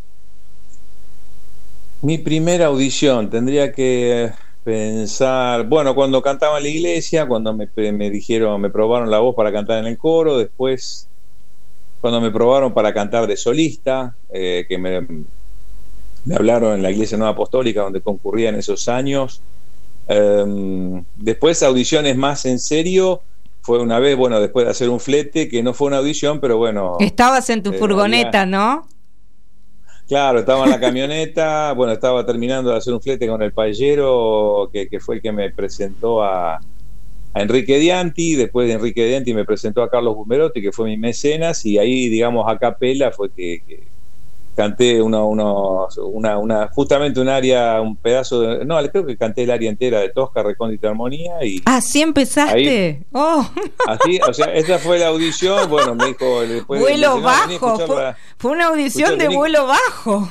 Mi primera audición tendría que pensar, bueno, cuando cantaba en la iglesia, cuando me, me dijeron, me probaron la voz para cantar en el coro, después cuando me probaron para cantar de solista, eh, que me, me hablaron en la Iglesia Nueva Apostólica donde concurría en esos años. Eh, después audiciones más en serio, fue una vez, bueno, después de hacer un flete, que no fue una audición, pero bueno. Estabas en tu eh, furgoneta, había... ¿no? Claro, estaba en la camioneta, bueno, estaba terminando de hacer un flete con el payero, que, que fue el que me presentó a, a Enrique Dianti, después de Enrique Dianti me presentó a Carlos Bumerotti, que fue mi mecenas, y ahí, digamos, a capela fue que, que canté una, una, una, una, justamente un área, un pedazo de, no, creo que canté el área entera de Tosca, Recóndita Armonía. Y ¿así empezaste? Ahí, oh. Así, o sea, esa fue la audición, bueno, me dijo... Después vuelo me bajo, no, fue, la, fue una audición de vuelo bajo.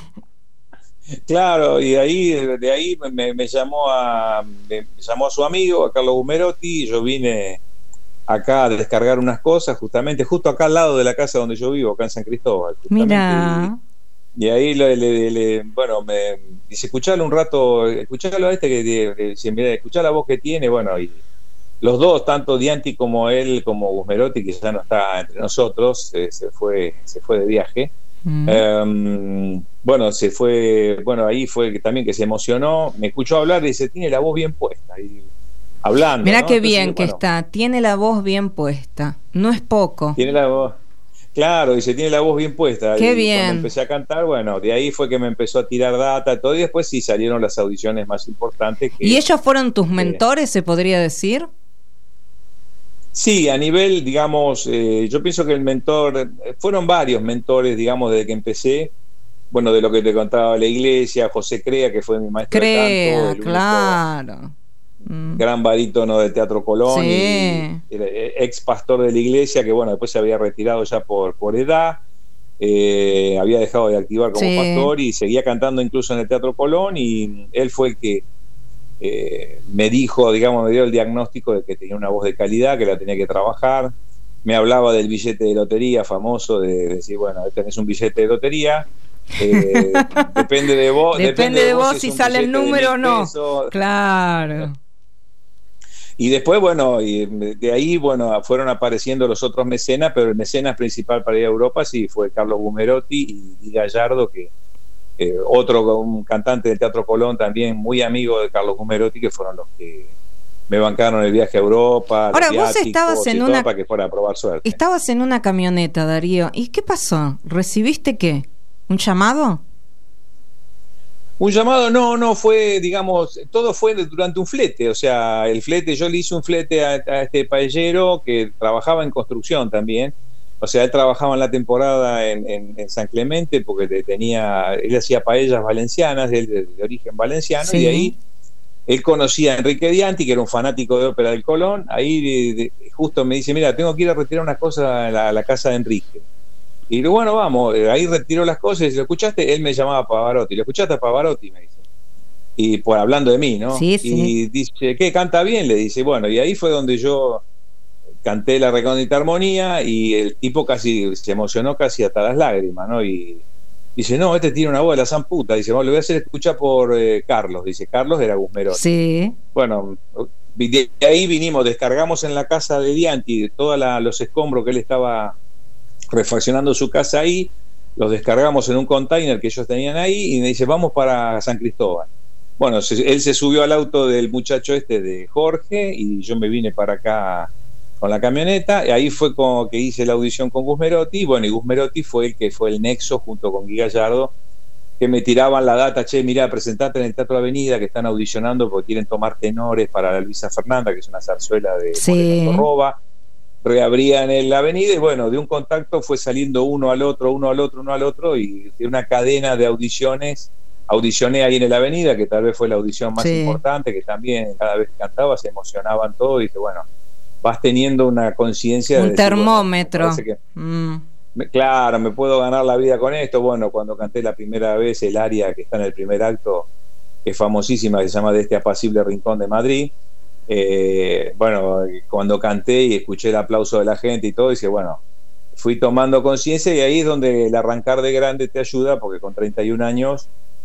Claro, y ahí, de ahí me, me llamó a me llamó a su amigo, a Carlos Bumerotti, y yo vine acá a descargar unas cosas, justamente, justo acá al lado de la casa donde yo vivo, acá en San Cristóbal. Mira. Y, y ahí, le, le, le, bueno, me dice, escuchalo un rato, escuchalo a este, que dice, mira, escuchá la voz que tiene, bueno, y los dos, tanto Dianti como él, como Bumerotti, que ya no está entre nosotros, se, se fue se fue de viaje. Mm. Um, bueno, se fue, bueno, ahí fue que también que se emocionó, me escuchó hablar y dice, tiene la voz bien puesta, y hablando. Mirá, ¿no? Qué Entonces, bien que bueno, está, tiene la voz bien puesta, no es poco. Tiene la voz, claro, dice, tiene la voz bien puesta. Qué y bien. Cuando empecé a cantar, bueno, de ahí fue que me empezó a tirar data, todo, y después sí salieron las audiciones más importantes. Que, ¿y ellos fueron tus mentores, eh, se podría decir? Sí, a nivel, digamos, eh, yo pienso que el mentor, fueron varios mentores, digamos, desde que empecé, bueno, de lo que te contaba la iglesia, José Crea, que fue mi maestro Crea, de canto, el claro. gran barítono de Teatro Colón, sí. y ex pastor de la iglesia, que bueno, después se había retirado ya por, por edad. eh, había dejado de activar como sí. pastor y seguía cantando incluso en el Teatro Colón, y él fue el que eh, me dijo, digamos, me dio el diagnóstico de que tenía una voz de calidad, que la tenía que trabajar. Me hablaba del billete de lotería famoso, de, de decir, bueno, tenés un billete de lotería, eh, depende de vos, depende, depende de vos si si sale el número o no. Pesos. Claro. Y después, bueno, y de ahí, bueno, fueron apareciendo los otros mecenas, pero el mecenas principal para ir a Europa sí fue Carlos Bumerotti y, y Gallardo, que eh, otro un cantante del Teatro Colón también muy amigo de Carlos Bumerotti, que fueron los que me bancaron el viaje a Europa. Ahora, vos estabas en una para que fuera a probar suerte. Estabas en una camioneta, Darío. ¿Y qué pasó? ¿Recibiste qué? ¿Un llamado? Un llamado, no, no, fue, digamos, todo fue durante un flete, o sea, el flete, yo le hice un flete a, a este paellero que trabajaba en construcción también, o sea, él trabajaba en la temporada en, en, en San Clemente, porque tenía, él hacía paellas valencianas, de, de, de origen valenciano, sí. Y de ahí él conocía a Enrique Dianti, que era un fanático de ópera del Colón, ahí de, de, justo me dice, mira, tengo que ir a retirar unas cosas a la, a la casa de Enrique. Y digo, bueno, vamos, ahí retiró las cosas y si lo escuchaste, él me llamaba Pavarotti. ¿Lo escuchaste a Pavarotti? Me dice. Y por hablando de mí, ¿no? Sí, sí. Y dice, ¿qué? ¿Canta bien? Le dice, bueno, y ahí fue donde yo canté La Recóndita Armonía y el tipo casi se emocionó casi hasta las lágrimas, ¿no? Y dice, no, este tiene una voz de la san puta. Dice, bueno, lo voy a hacer escuchar por eh, Carlos. Dice, Carlos era Bumerotti. Sí. Bueno, de ahí vinimos, descargamos en la casa de Dianti todos los escombros que él estaba refaccionando su casa ahí, los descargamos en un container que ellos tenían ahí y me dice, vamos para San Cristóbal. Bueno, se, él se subió al auto del muchacho este de Jorge y yo me vine para acá con la camioneta, y ahí fue como que hice la audición con Gusmerotti, y bueno, y Gusmerotti fue el que fue el nexo junto con Guy Gallardo, que me tiraban la data, che, mirá, presentate en el Teatro Avenida, que están audicionando porque quieren tomar tenores para la Luisa Fernanda, que es una zarzuela de sí. Roba. Reabrían en la avenida y bueno, de un contacto fue saliendo uno al otro, uno al otro, uno al otro, y de una cadena de audiciones, audicioné ahí en la avenida, que tal vez fue la audición más sí. importante, que también cada vez que cantaba se emocionaban todos, y dije, bueno, vas teniendo una conciencia un de termómetro. Decir, bueno, que, mm. me, claro, me puedo ganar la vida con esto. Bueno, cuando canté la primera vez el aria que está en el primer acto, que es famosísima, que se llama De este apacible rincón de Madrid, Eh, bueno, cuando canté y escuché el aplauso de la gente y todo, dice, bueno, fui tomando conciencia, y ahí es donde el arrancar de grande te ayuda, porque con treinta y un años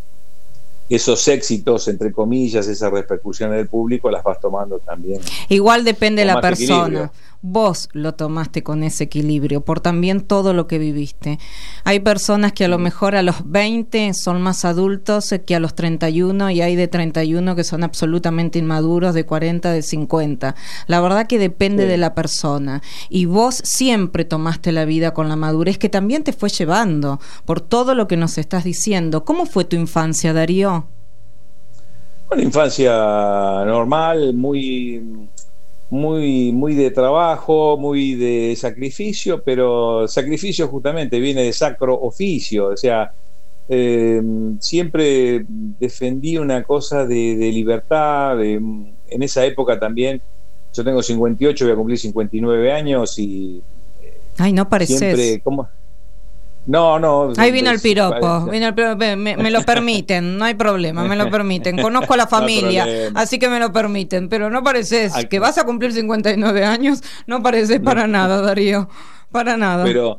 esos éxitos, entre comillas, esas repercusiones del público las vas tomando también. Igual depende de la persona. Equilibrio. Vos lo tomaste con ese equilibrio, por también todo lo que viviste. Hay personas que a lo mejor a los veinte son más adultos que a los treinta y uno, y hay de treinta y uno que son absolutamente inmaduros, de cuarenta, de cincuenta. La verdad que depende sí. de la persona. Y vos siempre tomaste la vida con la madurez que también te fue llevando por todo lo que nos estás diciendo. ¿Cómo fue tu infancia, Darío? Una infancia normal, muy... muy muy de trabajo, muy de sacrificio, pero sacrificio justamente viene de sacro oficio, o sea, eh, siempre defendí una cosa de, de libertad, de, en esa época también, yo tengo cincuenta y ocho, voy a cumplir cincuenta y nueve años y... Eh, Ay, no pareces. Siempre, ¿cómo? No, no. Ahí vino el piropo, vino el piropo me, me lo permiten, no hay problema, me lo permiten. Conozco a la familia, no así que me lo permiten, pero no pareces Al... que vas a cumplir cincuenta y nueve años, no pareces no. para nada, Darío, para nada. Pero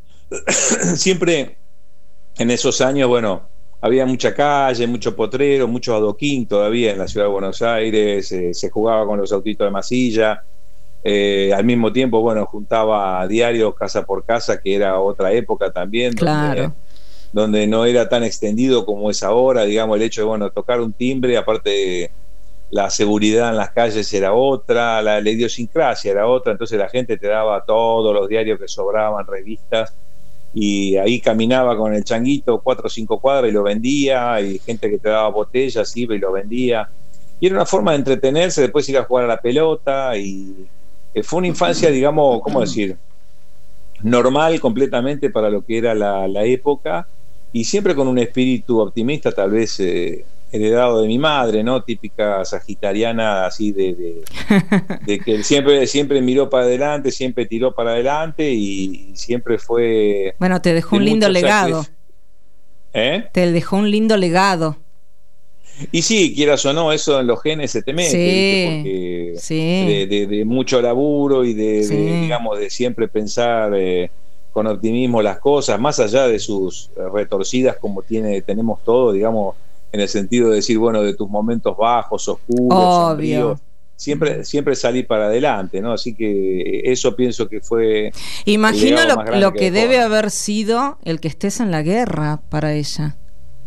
siempre en esos años, bueno, había mucha calle, mucho potrero, mucho adoquín todavía en la ciudad de Buenos Aires, eh, se jugaba con los autitos de masilla. Eh, al mismo tiempo, bueno, juntaba diarios casa por casa, que era otra época también, claro. donde, donde no era tan extendido como es ahora, digamos, el hecho de, bueno, tocar un timbre, aparte la seguridad en las calles era otra, la, la idiosincrasia era otra, entonces la gente te daba todos los diarios que sobraban, revistas, y ahí caminaba con el changuito cuatro o cinco cuadras y lo vendía, y gente que te daba botellas iba y lo vendía, y era una forma de entretenerse, después ir a jugar a la pelota, y fue una infancia, digamos, ¿cómo decir? Normal completamente para lo que era la, la época, y siempre con un espíritu optimista, tal vez eh, heredado de mi madre, ¿no? Típica sagitariana, así de, de, de que siempre, siempre miró para adelante, siempre tiró para adelante y siempre fue... Bueno, te dejó un lindo legado. ¿Eh? Te dejó un lindo legado. Y sí, quieras o no, eso en los genes se te mete, sí, ¿viste? Porque sí. de, de, de mucho laburo y de, sí. de digamos, de siempre pensar eh, con optimismo las cosas, más allá de sus retorcidas como tiene, tenemos todo, digamos, en el sentido de decir, bueno, de tus momentos bajos, oscuros, sombríos, siempre, siempre salir para adelante, ¿no? Así que eso pienso que fue... Imagino lo, lo que, que debe haber sido el que estés en la guerra para ella.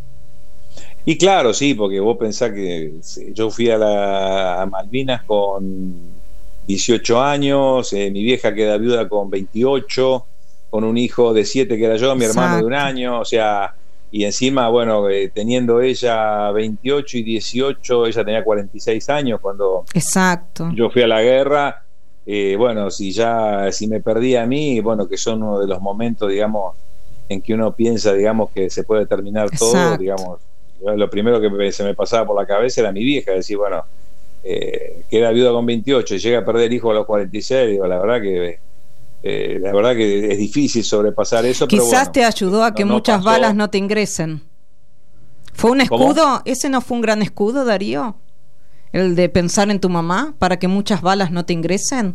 Y claro, sí, porque vos pensás que yo fui a, la, a Malvinas con dieciocho años, eh, mi vieja queda viuda con veintiocho, con un hijo de siete que era yo, mi Exacto. hermano de un año, o sea, y encima, bueno, eh, teniendo ella veintiocho y dieciocho, ella tenía cuarenta y seis años cuando Exacto. yo fui a la guerra, eh, bueno, si ya, si me perdí a mí, bueno, que son uno de los momentos, digamos, en que uno piensa, digamos, que se puede terminar todo, Exacto. digamos. Lo primero que se me pasaba por la cabeza era mi vieja, decir, bueno, eh, queda viuda con veintiocho y llega a perder hijo a los cuarenta y seis, digo, la verdad que eh, la verdad que es difícil sobrepasar eso. Quizás pero bueno, te ayudó a que no, no muchas pasó. balas no te ingresen. ¿Fue un escudo? ¿Cómo? ¿Ese no fue un gran escudo, Darío? ¿El de pensar en tu mamá para que muchas balas no te ingresen?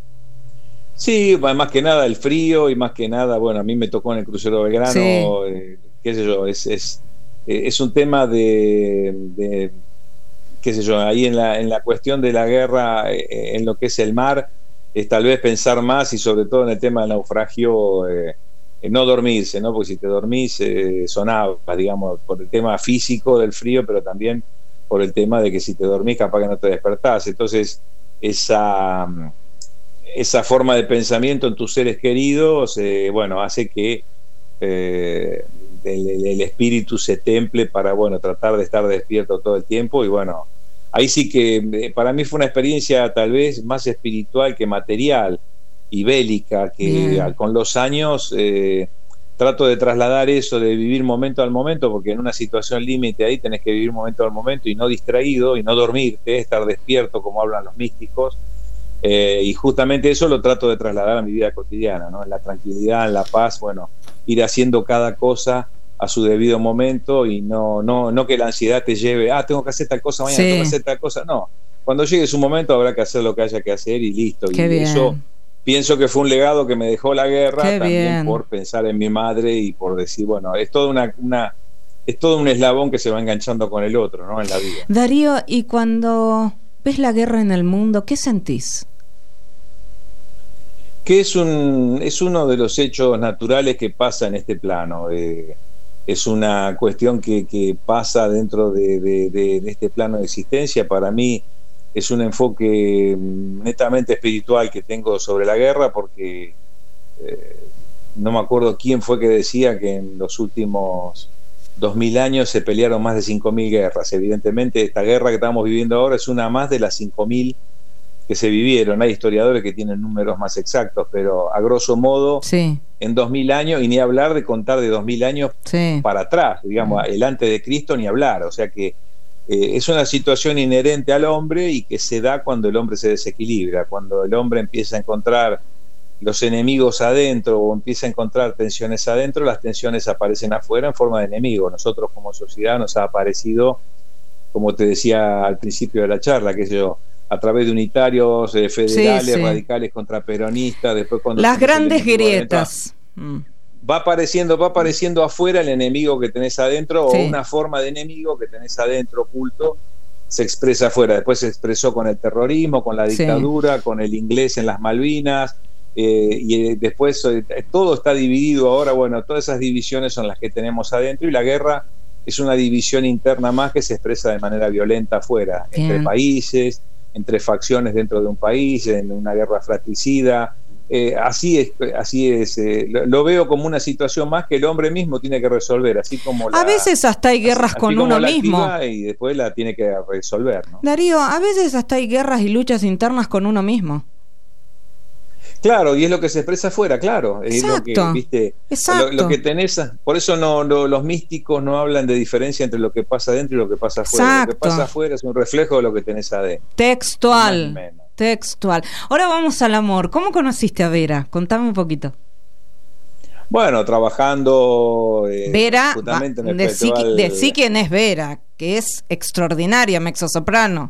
Sí, más que nada el frío y más que nada, bueno, a mí me tocó en el crucero Belgrano, Sí. eh, qué sé yo, es... es es un tema de, de qué sé yo, ahí en la, en la cuestión de la guerra, eh, en lo que es el mar, es tal vez pensar más y sobre todo en el tema del naufragio, eh, no dormirse, ¿no? Porque si te dormís, eh, sonaba, digamos, por el tema físico del frío, pero también por el tema de que si te dormís capaz que no te despertás. Entonces, esa, esa forma de pensamiento en tus seres queridos, eh, bueno, hace que eh, El, el espíritu se temple para, bueno, tratar de estar despierto todo el tiempo. Y bueno, ahí sí que para mí fue una experiencia tal vez más espiritual que material y bélica, que Bien. con los años eh, trato de trasladar eso de vivir momento al momento, porque en una situación límite ahí tenés que vivir momento al momento y no distraído y no dormirte, estar despierto como hablan los místicos. Eh, y justamente eso lo trato de trasladar a mi vida cotidiana, ¿no? En la tranquilidad, en la paz, bueno, ir haciendo cada cosa a su debido momento y no, no, no que la ansiedad te lleve, ah, tengo que hacer tal cosa mañana, sí. tengo que hacer tal cosa, no. Cuando llegue su momento habrá que hacer lo que haya que hacer y listo. Qué y bien. Eso pienso que fue un legado que me dejó la guerra, Qué también bien. por pensar en mi madre y por decir, bueno, es toda una, una es todo un eslabón que se va enganchando con el otro, ¿no? En la vida. Darío, y cuando ves la guerra en el mundo, ¿qué sentís? Que es un es uno de los hechos naturales que pasa en este plano. Eh, es una cuestión que, que pasa dentro de, de, de, de este plano de existencia. Para mí es un enfoque netamente espiritual que tengo sobre la guerra, porque eh, no me acuerdo quién fue que decía que en los últimos dos mil años se pelearon más de cinco mil guerras. Evidentemente esta guerra que estamos viviendo ahora es una más de las cinco mil que se vivieron. Hay historiadores que tienen números más exactos, pero a grosso modo, sí. en dos mil años, y ni hablar de contar de dos mil años sí. para atrás, digamos, el antes de Cristo ni hablar. O sea que eh, es una situación inherente al hombre y que se da cuando el hombre se desequilibra, cuando el hombre empieza a encontrar los enemigos adentro o empieza a encontrar tensiones adentro, las tensiones aparecen afuera en forma de enemigos. Nosotros como sociedad nos ha aparecido, como te decía al principio de la charla, que yo, a través de unitarios, eh, federales, sí, sí. radicales contra peronistas, después cuando las grandes grietas mm. va apareciendo, va apareciendo afuera el enemigo que tenés adentro, sí. o una forma de enemigo que tenés adentro oculto se expresa afuera. Después se expresó con el terrorismo, con la dictadura, sí. con el inglés en las Malvinas, eh, y después eh, todo está dividido ahora. Bueno, todas esas divisiones son las que tenemos adentro, y la guerra es una división interna más que se expresa de manera violenta afuera, Bien. entre países, entre facciones dentro de un país, en una guerra fratricida. Eh, así es, así es eh, lo, lo veo como una situación más que el hombre mismo tiene que resolver, así como la, a veces hasta hay guerras así, con así uno la mismo, y después la tiene que resolver, ¿no? Darío, a veces hasta hay guerras y luchas internas con uno mismo. Claro, y es lo que se expresa afuera, claro. Es Exacto, lo que, ¿viste? exacto. Lo, lo que tenés, por eso no, no, los místicos no hablan de diferencia entre lo que pasa adentro y lo que pasa afuera. Exacto. Lo que pasa afuera es un reflejo de lo que tenés adentro. Textual, textual. Ahora vamos al amor. ¿Cómo conociste a Vera? Contame un poquito. Bueno, trabajando eh, Vera, justamente va, en el decí, festival. decí quién es Vera, que es extraordinaria, mezzosoprano.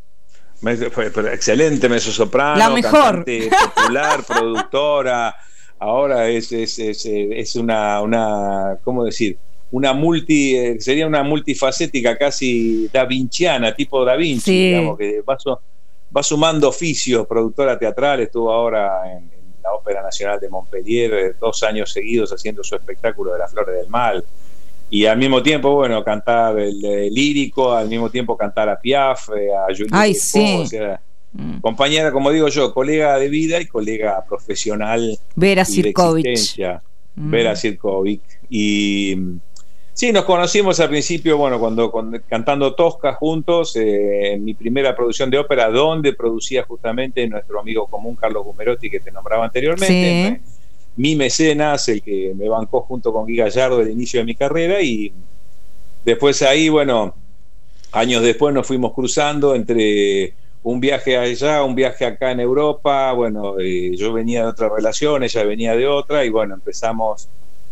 Pero excelente mezzosoprano, la mejor, cantante popular, productora. Ahora es es, es, es una, una, ¿cómo decir? Una multi, sería una multifacética casi da vinciana, tipo Da Vinci, sí. Digamos, que va, va sumando oficios, productora teatral, estuvo ahora en, en la Ópera Nacional de Montpellier, dos años seguidos haciendo su espectáculo de Las Flores del Mal. Y al mismo tiempo, bueno, cantar el, el lírico, al mismo tiempo cantar a Piaf, a Juliette Ay, Despaux, sí. o sea, mm. compañera, como digo yo, colega de vida y colega profesional. Vera Sirkovic. Mm. Vera Sirkovic. Y sí, nos conocimos al principio, bueno, cuando, cuando cantando Tosca juntos, eh, en mi primera producción de ópera, donde producía justamente nuestro amigo común Carlos Gumerotti, que te nombraba anteriormente. Sí. Mi mecenas, el que me bancó junto con Guy Gallardo el inicio de mi carrera, y después ahí, bueno, años después nos fuimos cruzando entre un viaje allá, un viaje acá en Europa. Bueno, eh, yo venía de otra relación, ella venía de otra, y bueno, empezamos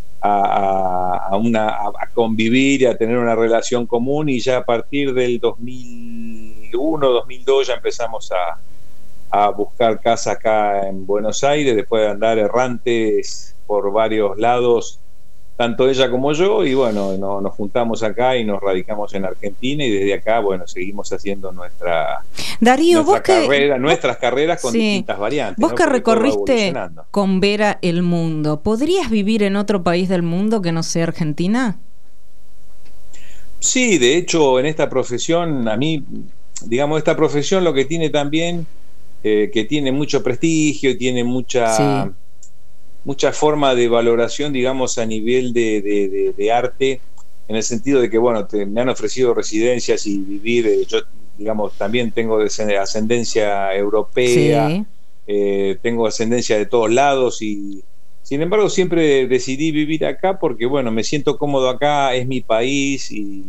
a, a, una, a convivir y a tener una relación común, y ya a partir del dos mil uno, dos mil dos ya empezamos a a buscar casa acá en Buenos Aires, después de andar errantes por varios lados, tanto ella como yo, y bueno, no, nos juntamos acá y nos radicamos en Argentina, y desde acá, bueno, seguimos haciendo nuestra, Darío, nuestra vos que, carrera, vos, nuestras carreras con sí. distintas variantes. Vos ¿no? que Porque recorriste con Vera el mundo, ¿podrías vivir en otro país del mundo que no sea Argentina? Sí, de hecho, en esta profesión, a mí, digamos, esta profesión lo que tiene también... Eh, que tiene mucho prestigio, tiene mucha sí. mucha forma de valoración, digamos, a nivel de, de, de, de arte, en el sentido de que, bueno, te, me han ofrecido residencias y vivir, eh, yo, digamos, también tengo ascendencia europea, sí. eh, tengo ascendencia de todos lados, y sin embargo siempre decidí vivir acá porque, bueno, me siento cómodo acá, es mi país y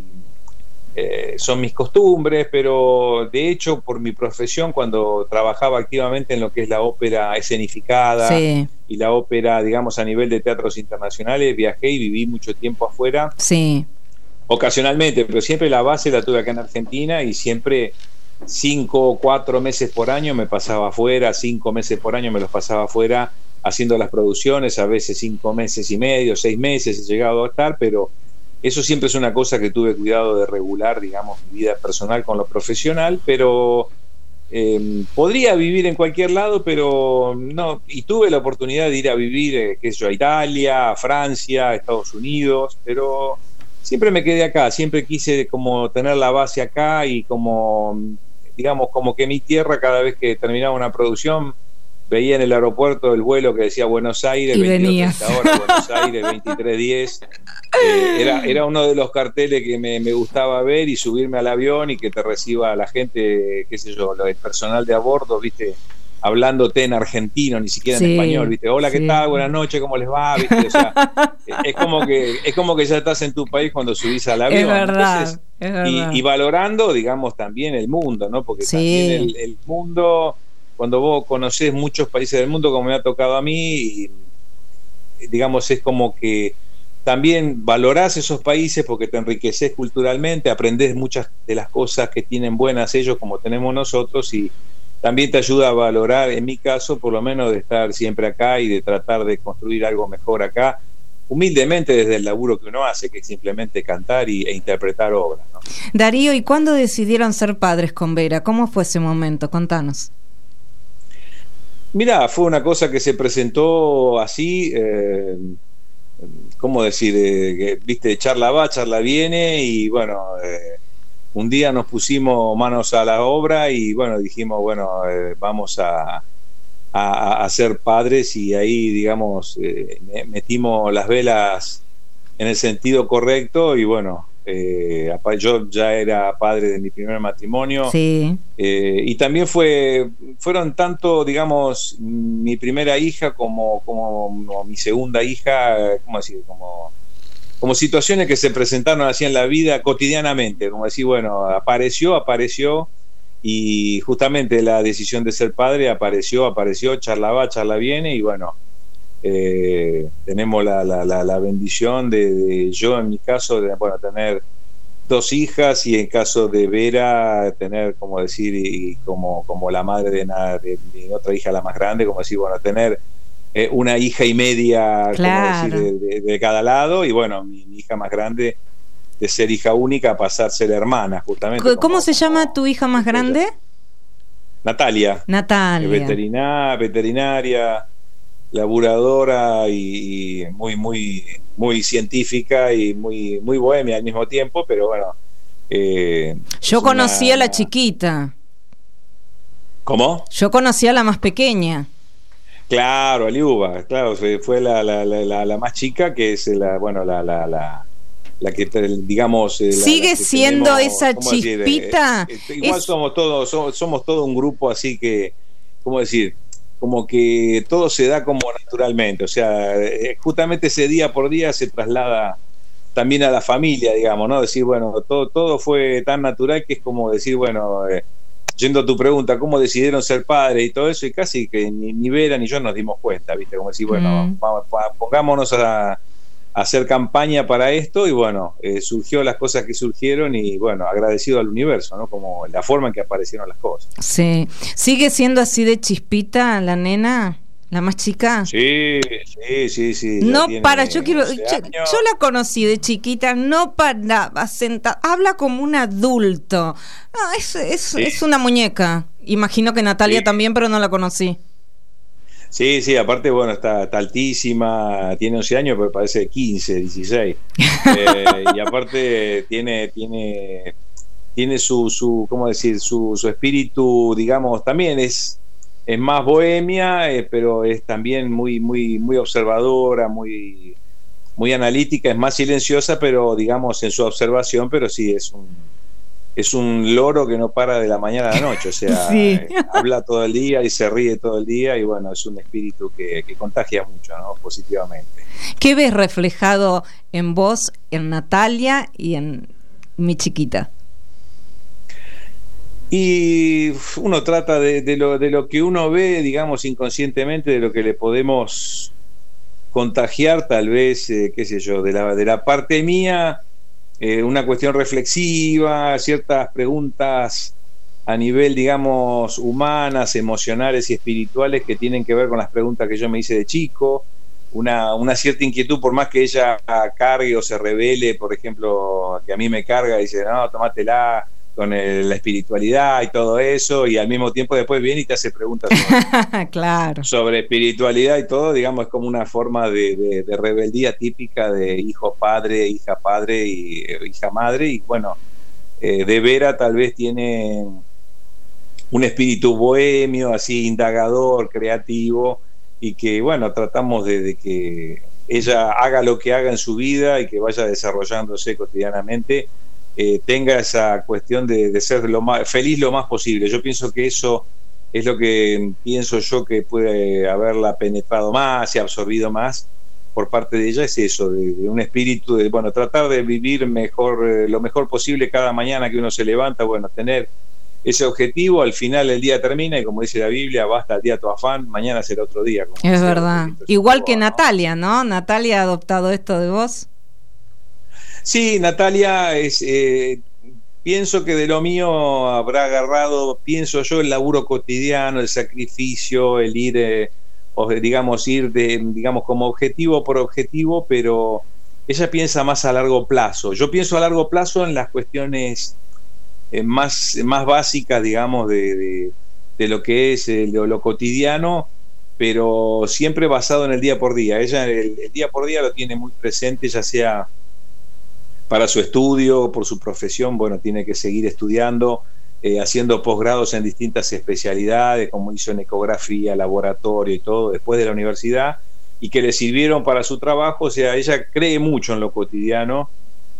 Eh, son mis costumbres, pero de hecho por mi profesión, cuando trabajaba activamente en lo que es la ópera escenificada sí. y la ópera, digamos, a nivel de teatros internacionales, viajé y viví mucho tiempo afuera, sí. ocasionalmente, pero siempre la base la tuve acá en Argentina, y siempre cinco o cuatro meses por año me pasaba afuera, cinco meses por año me los pasaba afuera haciendo las producciones, a veces cinco meses y medio, seis meses he llegado a estar, pero eso siempre es una cosa que tuve cuidado de regular, digamos, mi vida personal con lo profesional, pero eh, podría vivir en cualquier lado, pero no, y tuve la oportunidad de ir a vivir, eh, qué sé yo, a Italia, a Francia, a Estados Unidos, pero siempre me quedé acá, siempre quise como tener la base acá, y como, digamos, como que mi tierra, cada vez que terminaba una producción, veía en el aeropuerto el vuelo que decía Buenos Aires, veintidós treinta horas, Buenos Aires, veintitrés diez. Eh, era, era uno de los carteles que me, me gustaba ver, y subirme al avión y que te reciba la gente, qué sé yo, el personal de a bordo, viste, hablándote en argentino, ni siquiera sí, en español, viste, hola, ¿qué sí. tal? Buenas noches, ¿cómo les va? ¿Viste? O sea, es como que es como que ya estás en tu país cuando subís al avión. Es verdad, Entonces, es verdad. Y, y valorando, digamos, también el mundo, ¿no? Porque sí. también el, el mundo, cuando vos conocés muchos países del mundo, como me ha tocado a mí, y, digamos, es como que también valorás esos países porque te enriqueces culturalmente, aprendés muchas de las cosas que tienen buenas ellos como tenemos nosotros, y también te ayuda a valorar, en mi caso, por lo menos, de estar siempre acá y de tratar de construir algo mejor acá, humildemente desde el laburo que uno hace, que es simplemente cantar y, e interpretar obras, ¿no? Darío, ¿y cuándo decidieron ser padres con Vera? ¿Cómo fue ese momento? Contanos. Mirá, fue una cosa que se presentó así, eh, ¿cómo decir? Eh, que, viste, charla va, charla viene, y bueno, eh, un día nos pusimos manos a la obra y bueno, dijimos, bueno, eh, vamos a, a, a ser padres, y ahí, digamos, eh, metimos las velas en el sentido correcto, y bueno, eh, yo ya era padre de mi primer matrimonio, sí. eh, y también fue fueron tanto, digamos, mi primera hija como, como, como mi segunda hija, ¿cómo decir? Como, como situaciones que se presentaron así en la vida cotidianamente, como decir, bueno, apareció, apareció, y justamente la decisión de ser padre apareció, apareció, charla va, charla viene, y bueno, eh, tenemos la, la, la, la bendición de, de, yo en mi caso, de bueno, tener dos hijas, y en caso de Vera, tener, como decir, y como, como la madre de, una, de mi otra hija, la más grande, como decir, bueno, tener eh, una hija y media, claro, como decir, de, de, de cada lado, y bueno, mi, mi hija más grande, de ser hija única a pasar a ser hermana, justamente. ¿Cómo como, se llama tu hija más grande? Natalia. Natalia. Veterina, veterinaria, laburadora y, y muy, muy, muy científica y muy, muy bohemia al mismo tiempo, pero bueno. Eh, Yo conocí una... a la chiquita. ¿Cómo? Yo conocí a la más pequeña. Claro, a Liuba, claro, fue la, la, la, la, la más chica, que es la, bueno, la, la, la, la que, digamos, la, sigue la que siendo tenemos, esa chispita. Decir, eh, igual es... somos todos, somos, somos todo un grupo así que, ¿cómo decir? Como que todo se da como naturalmente, o sea, justamente ese día por día se traslada también a la familia, digamos, ¿no? Decir, bueno, todo, todo fue tan natural que es como decir, bueno, eh, yendo a tu pregunta, ¿cómo decidieron ser padres y todo eso? Y casi que ni, ni Vera ni yo nos dimos cuenta, ¿viste? Como decir, bueno, mm. vamos, pongámonos a, a hacer campaña para esto, y bueno, eh, surgió las cosas que surgieron, y bueno, agradecido al universo, ¿no? Como la forma en que aparecieron las cosas. Sí. ¿Sigue siendo así de chispita la nena? ¿La más chica? Sí, sí, sí, sí. No para, yo quiero, yo, yo la conocí de chiquita, no paraba sentada, habla como un adulto. No, es, es, sí. es una muñeca. Imagino que Natalia sí. también, pero no la conocí. Sí, sí, aparte, bueno, está, está altísima, tiene once años, pero parece quince, dieciséis. eh, y aparte tiene, tiene, tiene su, su, ¿cómo decir? Su, su espíritu, digamos, también es, es más bohemia, eh, pero es también muy, muy, muy observadora, muy, muy analítica, es más silenciosa, pero digamos en su observación, pero sí es un es un loro que no para de la mañana a la noche, o sea, sí. eh, habla todo el día y se ríe todo el día, y bueno, es un espíritu que, que contagia mucho, ¿no? Positivamente. ¿Qué ves reflejado en vos, en Natalia y en mi chiquita? Y uno trata de, de, lo, de lo que uno ve, digamos, inconscientemente, de lo que le podemos contagiar, tal vez, eh, qué sé yo, de la, de la parte mía, eh, una cuestión reflexiva, ciertas preguntas a nivel, digamos, humanas, emocionales y espirituales, que tienen que ver con las preguntas que yo me hice de chico, una, una cierta inquietud, por más que ella cargue o se revele, por ejemplo, que a mí me carga y dice, no, tomátela, con el, la espiritualidad y todo eso, y al mismo tiempo después viene y te hace preguntas sobre, claro. sobre espiritualidad y todo, digamos, es como una forma de, de, de rebeldía típica de hijo padre, hija padre y eh, hija madre, y bueno, eh, de Vera tal vez tiene un espíritu bohemio, así indagador, creativo, y que bueno, tratamos de, de que ella haga lo que haga en su vida y que vaya desarrollándose cotidianamente, Eh, tenga esa cuestión de, de ser lo más feliz lo más posible. Yo pienso que eso es lo que pienso yo que puede haberla penetrado más y absorbido más por parte de ella, es eso, de, de un espíritu de, bueno, tratar de vivir mejor, eh, lo mejor posible cada mañana que uno se levanta, bueno, tener ese objetivo, al final el día termina y como dice la Biblia, basta el día tu afán, mañana será otro día. Como es verdad, igual que Natalia, ¿no? Natalia ha adoptado esto de vos. Sí, Natalia, es, eh, pienso que de lo mío habrá agarrado, pienso yo, el laburo cotidiano, el sacrificio, el ir, eh, o digamos, ir de, digamos, como objetivo por objetivo, pero ella piensa más a largo plazo. Yo pienso a largo plazo en las cuestiones eh, más, más básicas, digamos, de, de, de lo que es eh, lo, lo cotidiano, pero siempre basado en el día por día. Ella el, el día por día lo tiene muy presente, ya sea para su estudio, por su profesión, bueno, tiene que seguir estudiando, eh, haciendo posgrados en distintas especialidades, como hizo en ecografía, laboratorio y todo, después de la universidad, y que le sirvieron para su trabajo. O sea, ella cree mucho en lo cotidiano,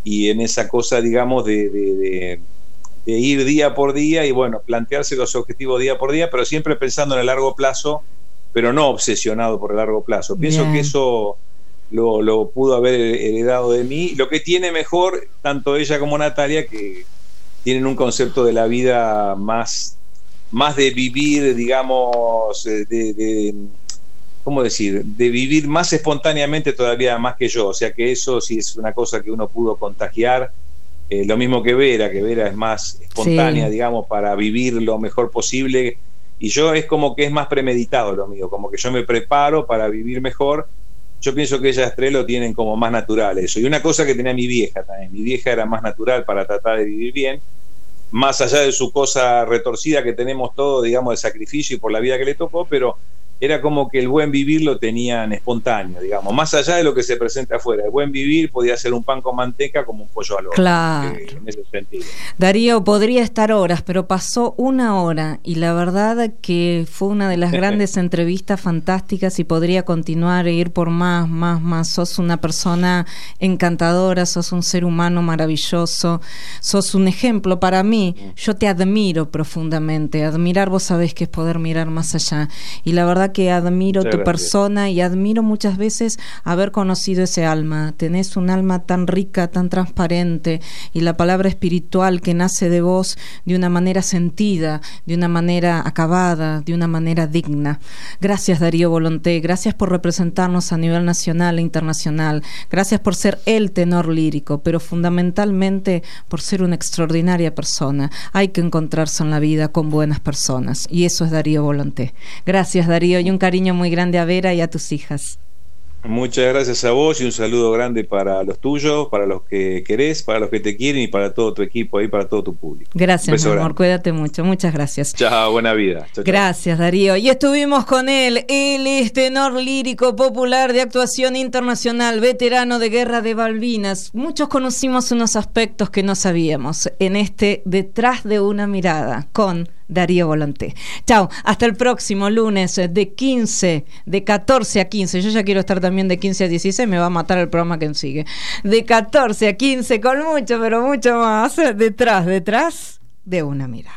y en esa cosa, digamos, de, de, de, de ir día por día y bueno, plantearse los objetivos día por día, pero siempre pensando en el largo plazo, pero no obsesionado por el largo plazo. Pienso Bien. que eso lo, lo pudo haber heredado de mí. Lo que tiene mejor, tanto ella como Natalia, que tienen un concepto de la vida más, más de vivir, digamos, de, de, ¿cómo decir? De vivir más espontáneamente todavía más que yo. O sea que eso sí es una cosa que uno pudo contagiar. Eh, lo mismo que Vera, que Vera es más espontánea, sí. digamos, para vivir lo mejor posible. Y yo es como que es más premeditado lo mío, como que yo me preparo para vivir mejor. Yo pienso que ellas tres lo tienen como más natural eso. Y una cosa que tenía mi vieja también, mi vieja era más natural para tratar de vivir bien, más allá de su cosa retorcida que tenemos todos, digamos, de sacrificio y por la vida que le tocó, pero era como que el buen vivir lo tenían espontáneo, digamos, más allá de lo que se presenta afuera. El buen vivir podía ser un pan con manteca como un pollo al horno. Claro. Eh, en ese sentido. Darío, podría estar horas, pero pasó una hora y la verdad que fue una de las grandes entrevistas fantásticas y podría continuar e ir por más, más, más. Sos una persona encantadora, sos un ser humano maravilloso, sos un ejemplo para mí. Yo te admiro profundamente. Admirar, vos sabés que es poder mirar más allá. Y la verdad que admiro Muchas tu gracias. persona y admiro muchas veces haber conocido ese alma. Tenés un alma tan rica, tan transparente, y la palabra espiritual que nace de vos de una manera sentida, de una manera acabada, de una manera digna. Gracias, Darío Volonté, gracias por representarnos a nivel nacional e internacional, gracias por ser el tenor lírico, pero fundamentalmente por ser una extraordinaria persona. Hay que encontrarse en la vida con buenas personas, y eso es Darío Volonté. Gracias, Darío, y un cariño muy grande a Vera y a tus hijas. Muchas gracias a vos y un saludo grande para los tuyos, para los que querés, para los que te quieren y para todo tu equipo ahí, para todo tu público. Gracias, mi amor, grande. Cuídate mucho, muchas gracias. Chao, buena vida. Chao, gracias, chao. Darío. Y estuvimos con él, él es tenor lírico popular de actuación internacional, veterano de Guerra de Malvinas. Muchos conocimos unos aspectos que no sabíamos en este Detrás de una mirada con Darío Volonté. Chao, hasta el próximo lunes de quince, de catorce a quince. Yo ya quiero estar también de quince a dieciséis, me va a matar el programa que sigue. De catorce a quince con mucho, pero mucho más. Detrás, detrás de una mirada.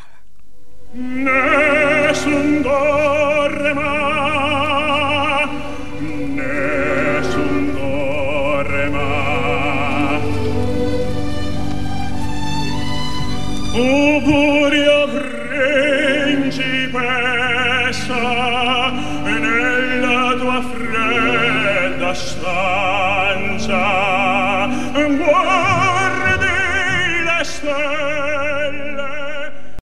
Nessun dorma, nessun dorma. Augurio principessa nella tua fredda stanza.